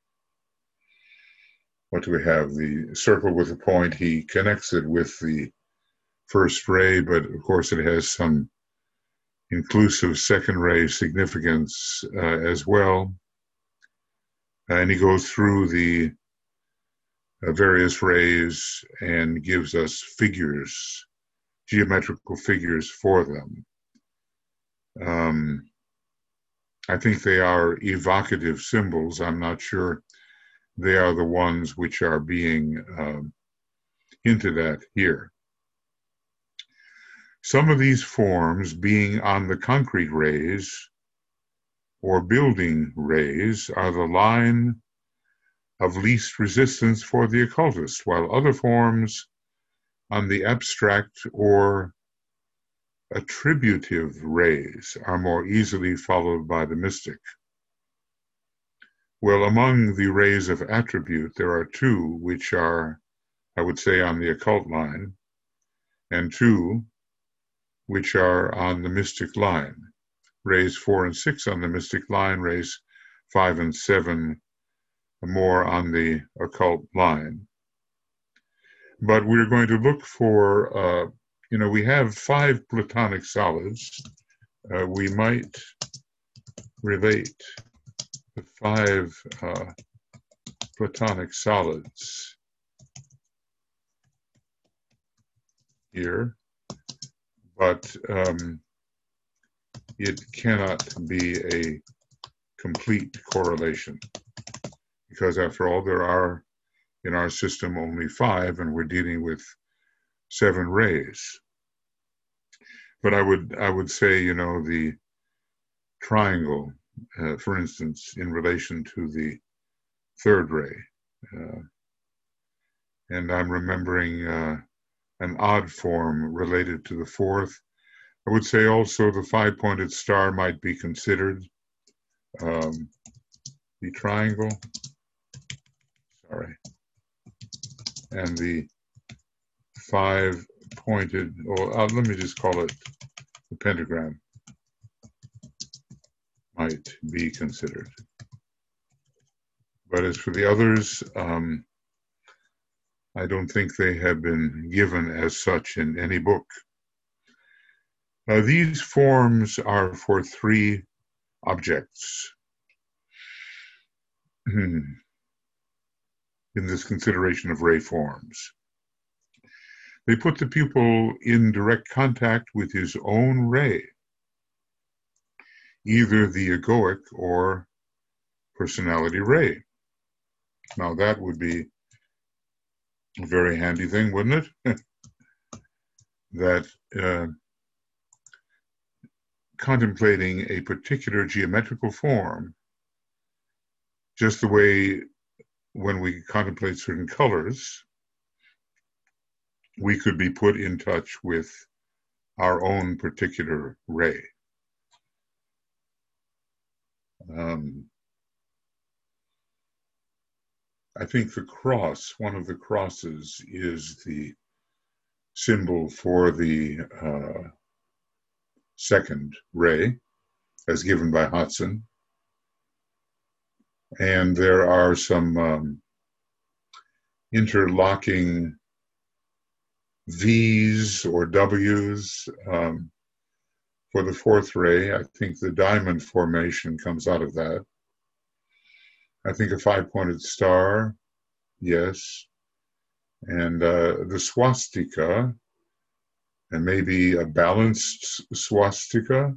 what do we have? The circle with a point, he connects it with the first ray, but of course it has some inclusive second ray significance uh, as well. And he goes through the uh, various rays and gives us figures, geometrical figures for them. Um, I think they are evocative symbols. I'm not sure they are the ones which are being um, hinted at here. Some of these forms, being on the concrete rays or building rays, are the line of least resistance for the occultist, while other forms on the abstract or attributive rays are more easily followed by the mystic. Well, among the rays of attribute, there are two which are, I would say, on the occult line, and two which are on the mystic line. Rays four and six on the mystic line, rays five and seven more on the occult line. But we're going to look for, uh, you know, we have five Platonic solids. Uh, we might relate the five uh, Platonic solids here, but um, it cannot be a complete correlation, because after all, there are in our system only five, and we're dealing with seven rays. But I would I would say, you know, the triangle, uh, for instance, in relation to the third ray, uh, and I'm remembering uh, an odd form related to the fourth. I would say also the five-pointed star might be considered. Um, the triangle, sorry, and the five-pointed, or uh, let me just call it the pentagram, might be considered. But as for the others, um, I don't think they have been given as such in any book. Uh, these forms are for three objects in this consideration of ray forms. They put the pupil in direct contact with his own ray, either the egoic or personality ray. Now that would be a very handy thing, wouldn't it? that uh, contemplating a particular geometrical form, just the way when we contemplate certain colors, we could be put in touch with our own particular ray. Um, I think the cross, one of the crosses, is the symbol for the uh, second ray, as given by Hodson. And there are some um, interlocking V's or W's um, for the fourth ray. I think the diamond formation comes out of that. I think a five-pointed star, yes. And uh, the swastika, and maybe a balanced swastika,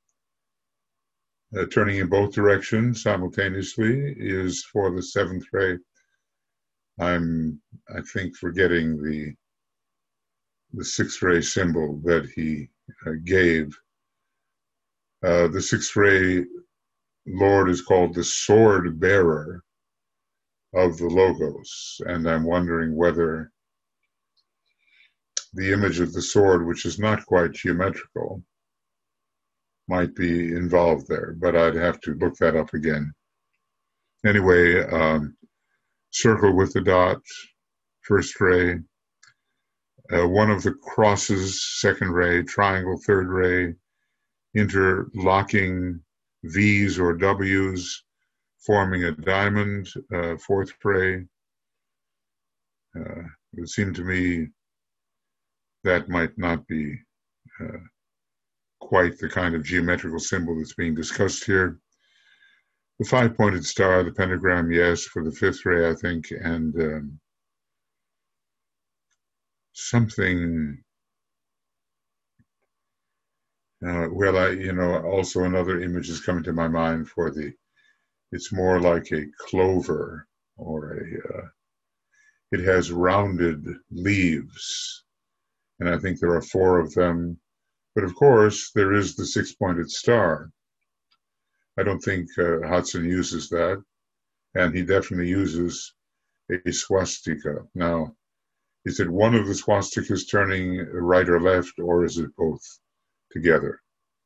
uh, turning in both directions simultaneously, is for the seventh ray. I'm, I think, forgetting the the sixth ray symbol that he uh, gave. Uh, the sixth ray Lord is called the sword bearer of the Logos, and I'm wondering whether the image of the sword, which is not quite geometrical, might be involved there, but I'd have to look that up again. Anyway, um, circle with the dot, first ray, uh, one of the crosses, second ray, triangle, third ray, interlocking V's or W's, forming a diamond, uh, fourth ray. Uh, it would seem to me that might not be uh, quite the kind of geometrical symbol that's being discussed here. The five-pointed star, the pentagram, yes, for the fifth ray, I think, and um, something, uh, well, I, you know, also another image is coming to my mind for the, it's more like a clover or a, uh, it has rounded leaves, and I think there are four of them. But of course, there is the six-pointed star. I don't think uh, Hodson uses that, and he definitely uses a swastika. Now, is it one of the swastikas turning right or left, or is it both together?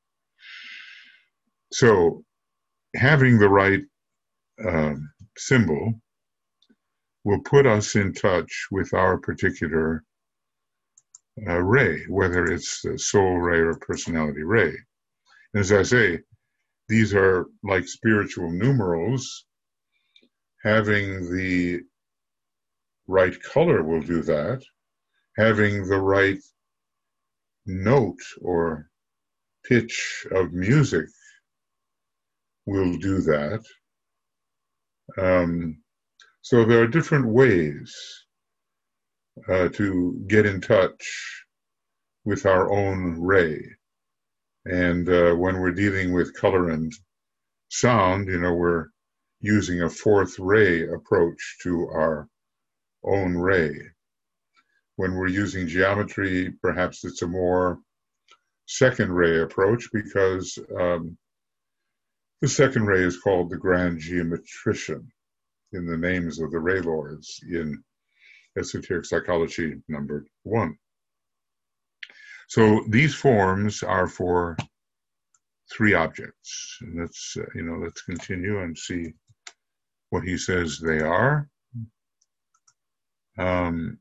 So, having the right um, symbol will put us in touch with our particular uh, ray, whether it's the soul ray or personality ray. And as I say, these are like spiritual numerals. Having the right color will do that. Having the right note or pitch of music will do that. Um, so there are different ways uh, to get in touch with our own ray. And uh, when we're dealing with color and sound, you know, we're using a fourth ray approach to our own ray. When we're using geometry, perhaps it's a more second ray approach, because um, the second ray is called the Grand Geometrician in the names of the ray lords in Esoteric Psychology number one. So these forms are for three objects. And let's, uh, you know, let's continue and see what he says they are. Um,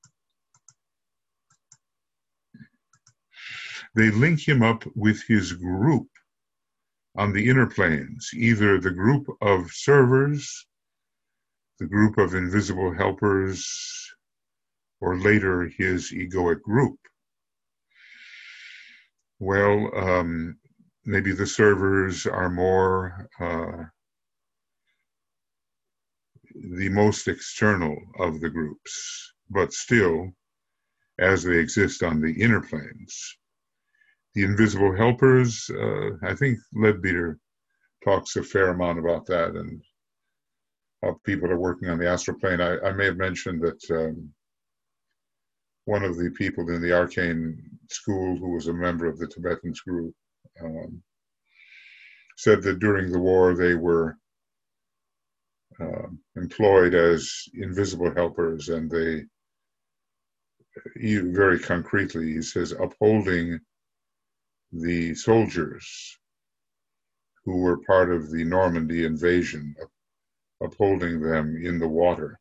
they link him up with his group on the inner planes, either the group of servers, the group of invisible helpers, or later his egoic group. Well, um, maybe the servers are more uh, the most external of the groups, but still, as they exist on the inner planes. The invisible helpers, uh, I think Leadbeater talks a fair amount about that and how people are working on the astral plane. I, I may have mentioned that um, one of the people in the arcane school who was a member of the Tibetans group um, said that during the war they were uh, employed as invisible helpers, and they, he, very concretely, he says, upholding the soldiers who were part of the Normandy invasion, upholding them in the water.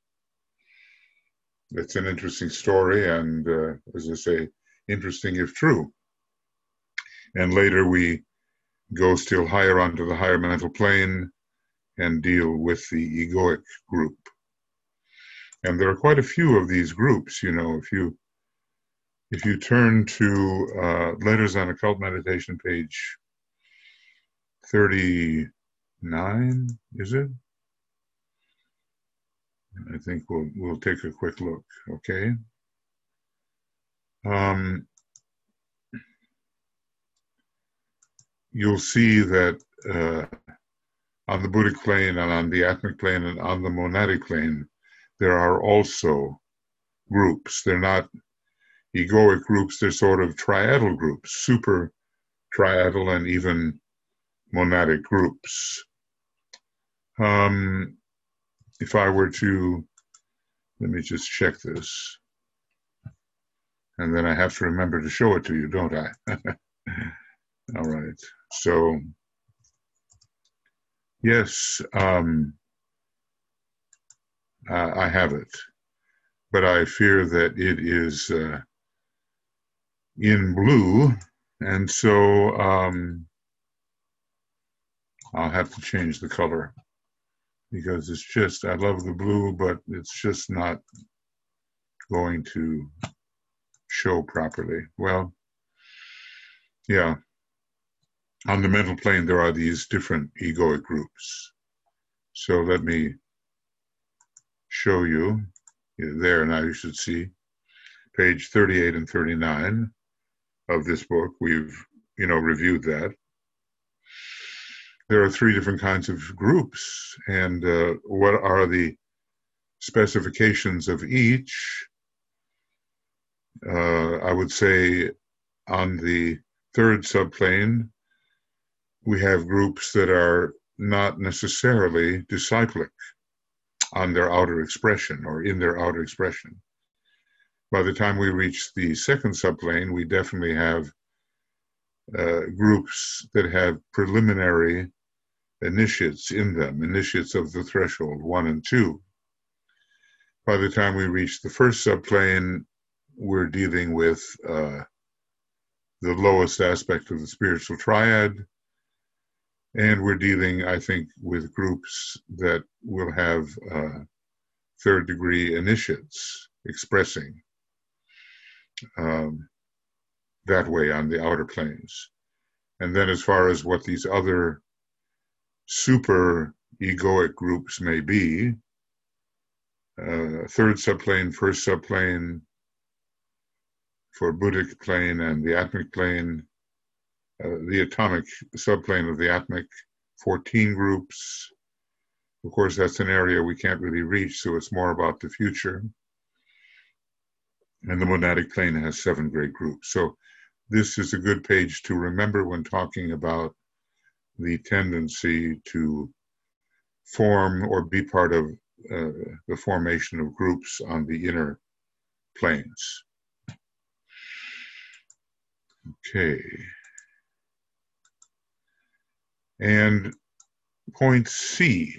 It's an interesting story, and uh, as I say, interesting if true. And later we go still higher onto the higher mental plane and deal with the egoic group. And there are quite a few of these groups. You know, if you if you turn to uh, Letters on Occult Meditation, page thirty-nine, is it? I think we'll we'll take a quick look. Okay. Um, you'll see that uh, on the Buddhic plane and on the Atmic plane and on the monadic plane, there are also groups. They're not egoic groups, they're sort of triadal groups, super triadal and even monadic groups. Um, if I were to, let me just check this. And then I have to remember to show it to you, don't I? All right. So, yes, um, uh, I have it. But I fear that it is uh, in blue. And so um, I'll have to change the color because it's just, I love the blue, but it's just not going to show properly. Well, yeah. On the mental plane, there are these different egoic groups. So let me show you. There, now you should see page thirty-eight and thirty-nine of this book. We've, you know, reviewed that. There are three different kinds of groups, and uh, what are the specifications of each? Uh, I would say on the third subplane, we have groups that are not necessarily disciplic on their outer expression or in their outer expression. By the time we reach the second subplane, we definitely have uh, groups that have preliminary initiates in them, initiates of the threshold, one and two. By the time we reach the first subplane, we're dealing with uh, the lowest aspect of the spiritual triad, and we're dealing, I think, with groups that will have uh, third degree initiates expressing um, that way on the outer planes. And then as far as what these other super egoic groups may be, uh, third subplane, first subplane, for Buddhic plane and the Atmic plane, uh, the atomic subplane of the Atmic, fourteen groups. Of course, that's an area we can't really reach, so it's more about the future. And the monadic plane has seven great groups. So this is a good page to remember when talking about the tendency to form or be part of uh, the formation of groups on the inner planes. Okay. And point C,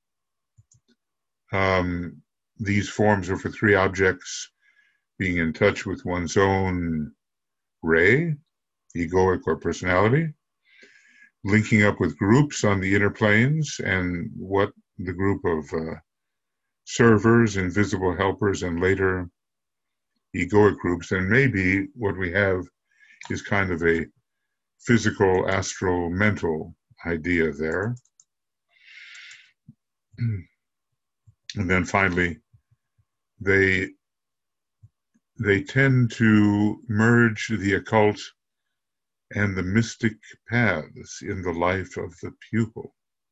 um, these forms are for three objects: being in touch with one's own ray, egoic or personality, linking up with groups on the inner planes, and what the group of uh, servers, invisible helpers, and later egoic groups. And maybe what we have is kind of a physical, astral, mental idea there. And then finally, they they tend to merge the occult and the mystic paths in the life of the pupil.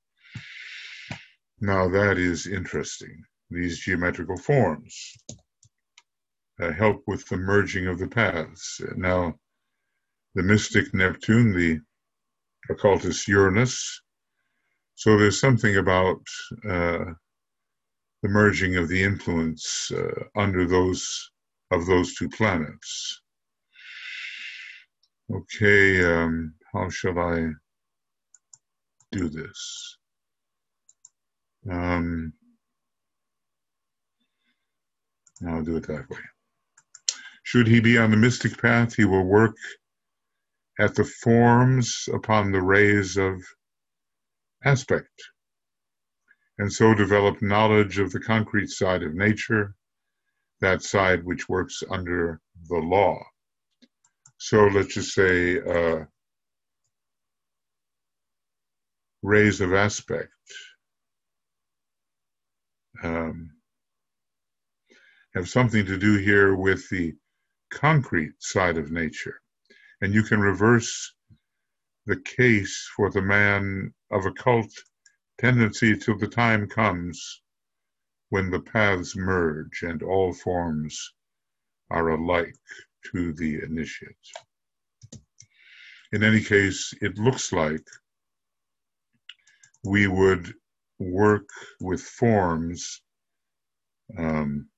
Now that is interesting. These geometrical forms uh, help with the merging of the paths. Now, the mystic Neptune, the occultist Uranus. So there's something about uh, the merging of the influence uh, under those of those two planets. Okay, um, how shall I do this. Um, I'll do it that way. Should he be on the mystic path, he will work at the forms upon the rays of aspect, and so develop knowledge of the concrete side of nature, that side which works under the law. So let's just say uh, rays of aspect um, have something to do here with the concrete side of nature. And you can reverse the case for the man of occult tendency till the time comes when the paths merge and all forms are alike to the initiate. In any case, it looks like we would work with forms um,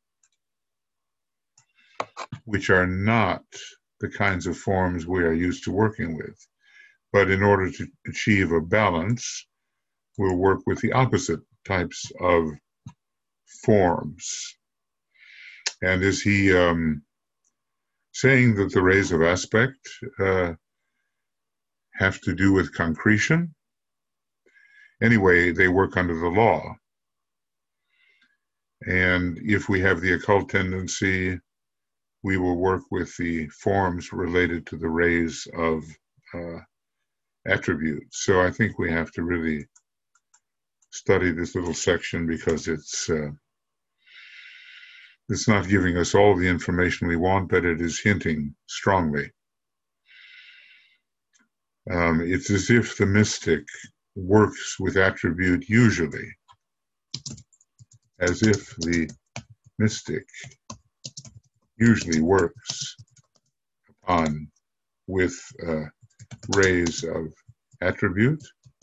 which are not the kinds of forms we are used to working with. But in order to achieve a balance, we'll work with the opposite types of forms. And is he um, saying that the rays of aspect uh, have to do with concretion? Anyway, they work under the law. And if we have the occult tendency, we will work with the forms related to the rays of uh, attributes. So I think we have to really study this little section because it's uh, it's not giving us all the information we want, but it is hinting strongly. Um, it's as if the mystic works with attribute usually, as if the mystic usually works upon with uh, rays of attribute,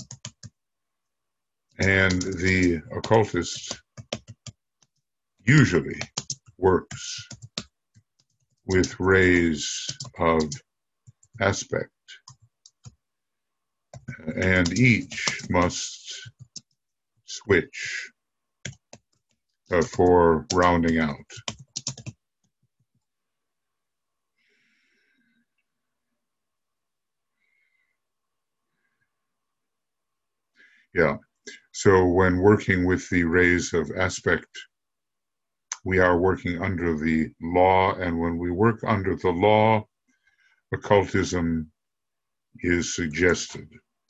and the occultist usually works with rays of aspect, and each must switch uh, for rounding out. Yeah, so when working with the rays of aspect, we are working under the law, and when we work under the law, occultism is suggested.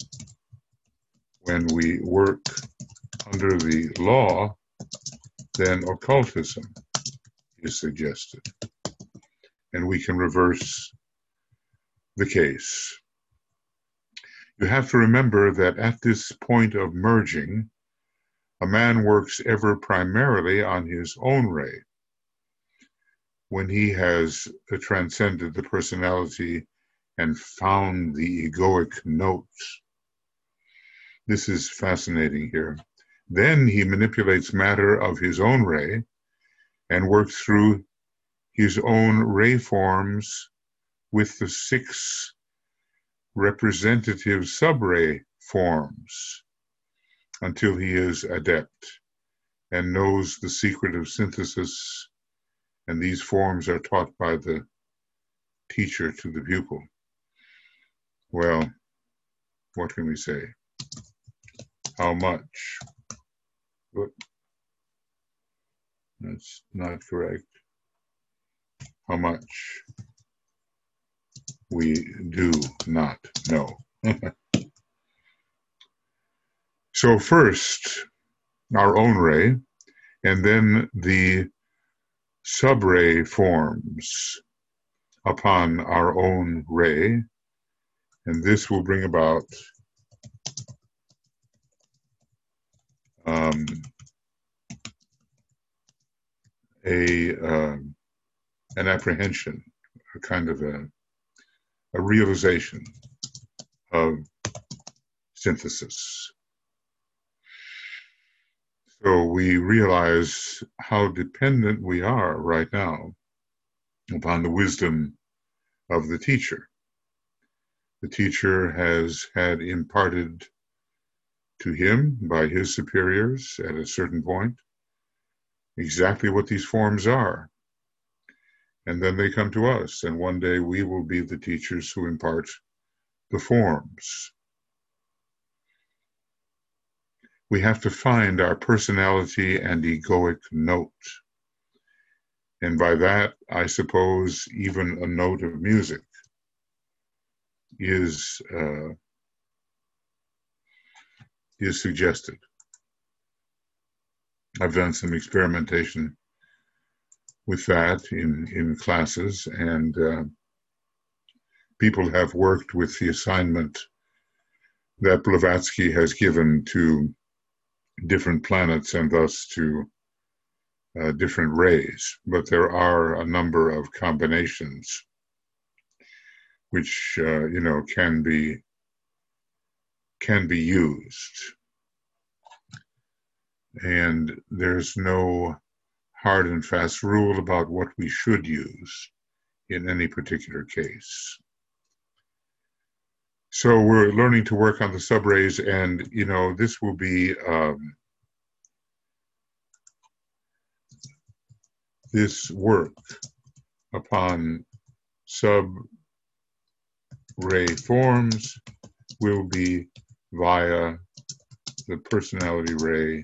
When we work under the law, then occultism is suggested. And we can reverse the case. You have to remember that at this point of merging, a man works ever primarily on his own ray. When he has transcended the personality and found the egoic notes. This is fascinating here. Then he manipulates matter of his own ray and works through his own ray forms with the six representative subray forms until he is adept and knows the secret of synthesis, and these forms are taught by the teacher to the pupil. Well, what can we say? How much? But that's not correct. How much? We do not know. So first, our own ray, and then the subray forms upon our own ray, and this will bring about um, a uh, an apprehension, a kind of a, a realization of synthesis. So we realize how dependent we are right now upon the wisdom of the teacher. The teacher has had imparted to him by his superiors at a certain point exactly what these forms are. And then they come to us, and one day we will be the teachers who impart the forms. We have to find our personality and egoic note. And by that, I suppose even a note of music is, uh, is suggested. I've done some experimentation with that in, in classes, and uh, people have worked with the assignment that Blavatsky has given to different planets and thus to uh, different rays. But there are a number of combinations which, uh, you know, can be, can be used. And there's no hard and fast rule about what we should use in any particular case. So we're learning to work on the subrays, and you know, this will be um, this work upon sub-ray forms will be via the personality ray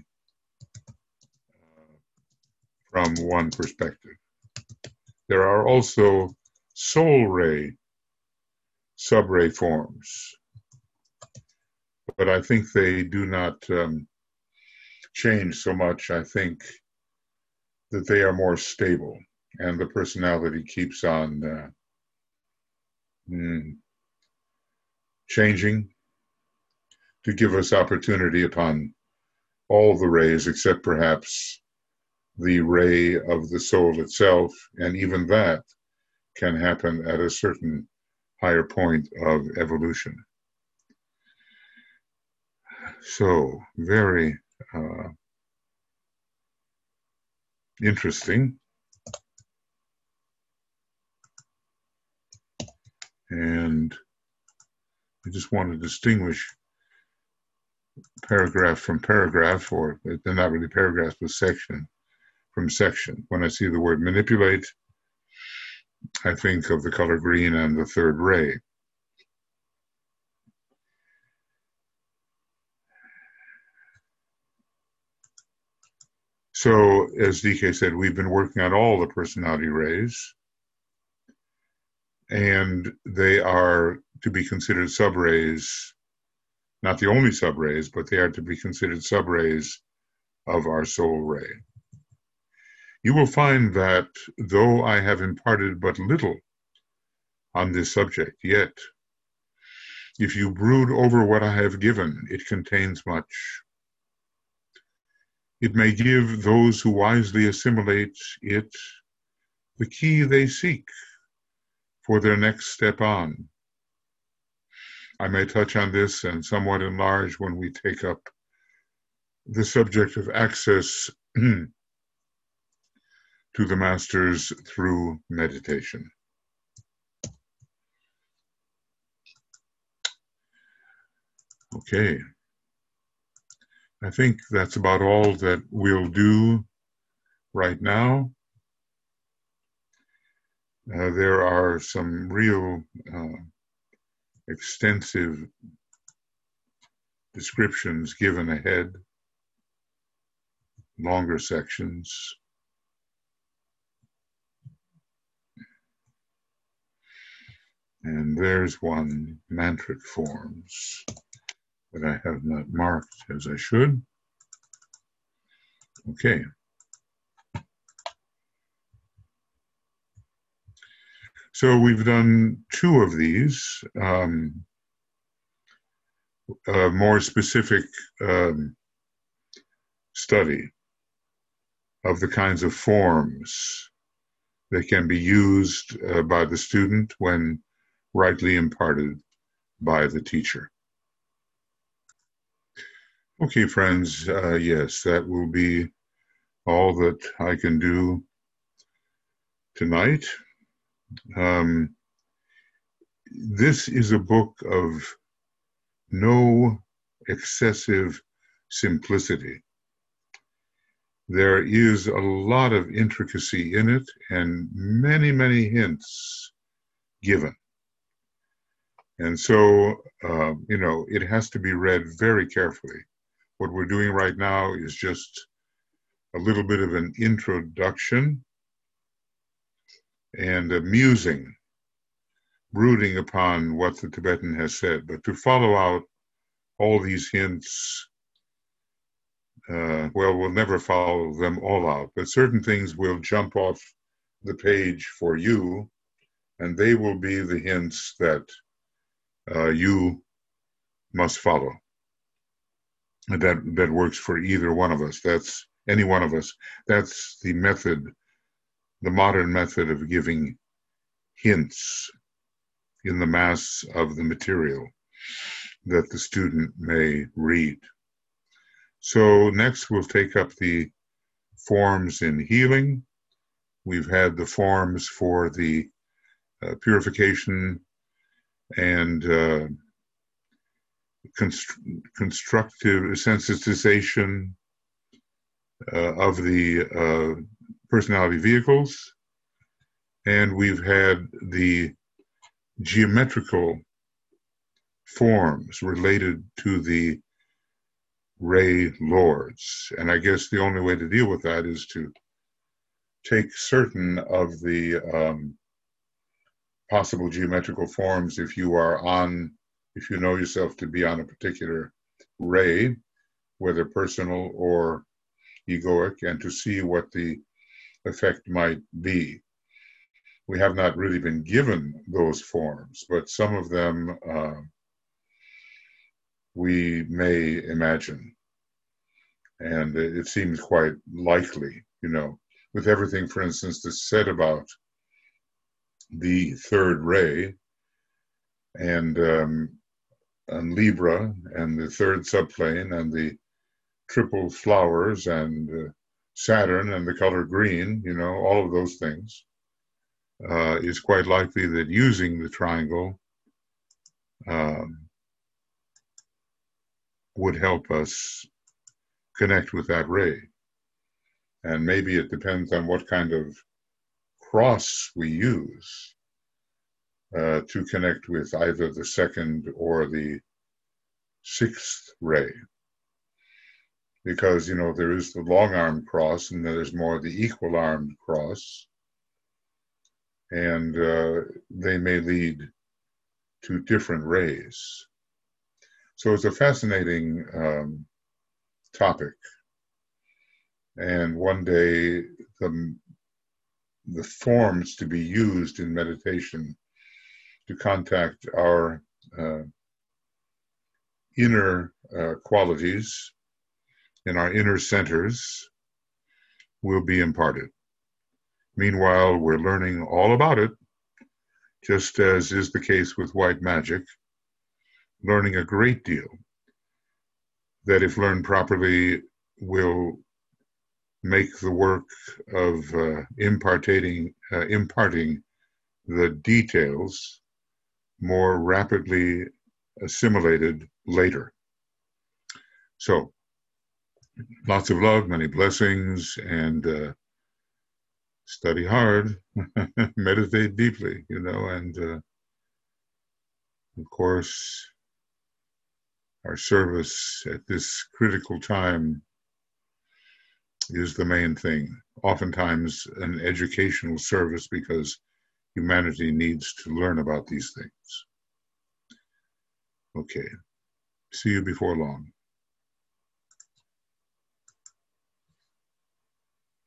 from one perspective. There are also soul ray subray forms, but I think they do not um, change so much. I think that they are more stable, and the personality keeps on uh, mm, changing to give us opportunity upon all the rays except perhaps the ray of the soul itself, and even that can happen at a certain higher point of evolution. So, very uh, interesting. And I just want to distinguish paragraph from paragraph, or they're not really paragraphs, but section from section. When I see the word manipulate, I think of the color green and the third ray. So, as D K said, we've been working on all the personality rays, and they are to be considered subrays, not the only subrays, but they are to be considered subrays of our soul ray. You will find that though I have imparted but little on this subject, yet if you brood over what I have given, it contains much. It may give those who wisely assimilate it the key they seek for their next step on. I may touch on this and somewhat enlarge when we take up the subject of access to the masters through meditation. Okay. I think that's about all that we'll do right now. Uh, there are some real uh, extensive descriptions given ahead, longer sections. And there's one, mantric forms, that I have not marked as I should. Okay. So we've done two of these, um, a more specific um, study of the kinds of forms that can be used uh, by the student when rightly imparted by the teacher. Okay, friends, uh, yes, that will be all that I can do tonight. Um, this is a book of no excessive simplicity. There is a lot of intricacy in it and many, many hints given. And so, uh, you know, it has to be read very carefully. What we're doing right now is just a little bit of an introduction and a musing, brooding upon what the Tibetan has said. But to follow out all these hints, uh, well, we'll never follow them all out, but certain things will jump off the page for you, and they will be the hints that uh, you must follow. And that, that works for either one of us. That's any one of us. That's the method, the modern method of giving hints in the mass of the material that the student may read. So next we'll take up the forms in healing. We've had the forms for the uh, purification and uh, const constructive sensitization uh, of the uh, personality vehicles. And we've had the geometrical forms related to the Ray Lords. And I guess the only way to deal with that is to take certain of the um, possible geometrical forms if you are on, if you know yourself to be on a particular ray, whether personal or egoic, and to see what the effect might be. We have not really been given those forms, but some of them uh, we may imagine. And it seems quite likely, you know, with everything, for instance, that's said about the third ray and, um, and Libra and the third subplane and the triple flowers and uh, Saturn and the color green, you know, all of those things. Uh, it's quite likely that using the triangle um, would help us connect with that ray. And maybe it depends on what kind of cross we use uh, to connect with either the second or the sixth ray. Because, you know, there is the long-armed cross and there's more the equal-armed cross. And uh, they may lead to different rays. So it's a fascinating um, topic. And one day, the, the forms to be used in meditation to contact our uh, inner uh, qualities and our inner centers will be imparted. Meanwhile, we're learning all about it, just as is the case with white magic, learning a great deal that, if learned properly, will make the work of uh, imparting, uh, imparting the details more rapidly assimilated later. So, lots of love, many blessings, and uh, study hard, meditate deeply, you know, and uh, of course, our service at this critical time is the main thing. Oftentimes an educational service because humanity needs to learn about these things. Okay, see you before long.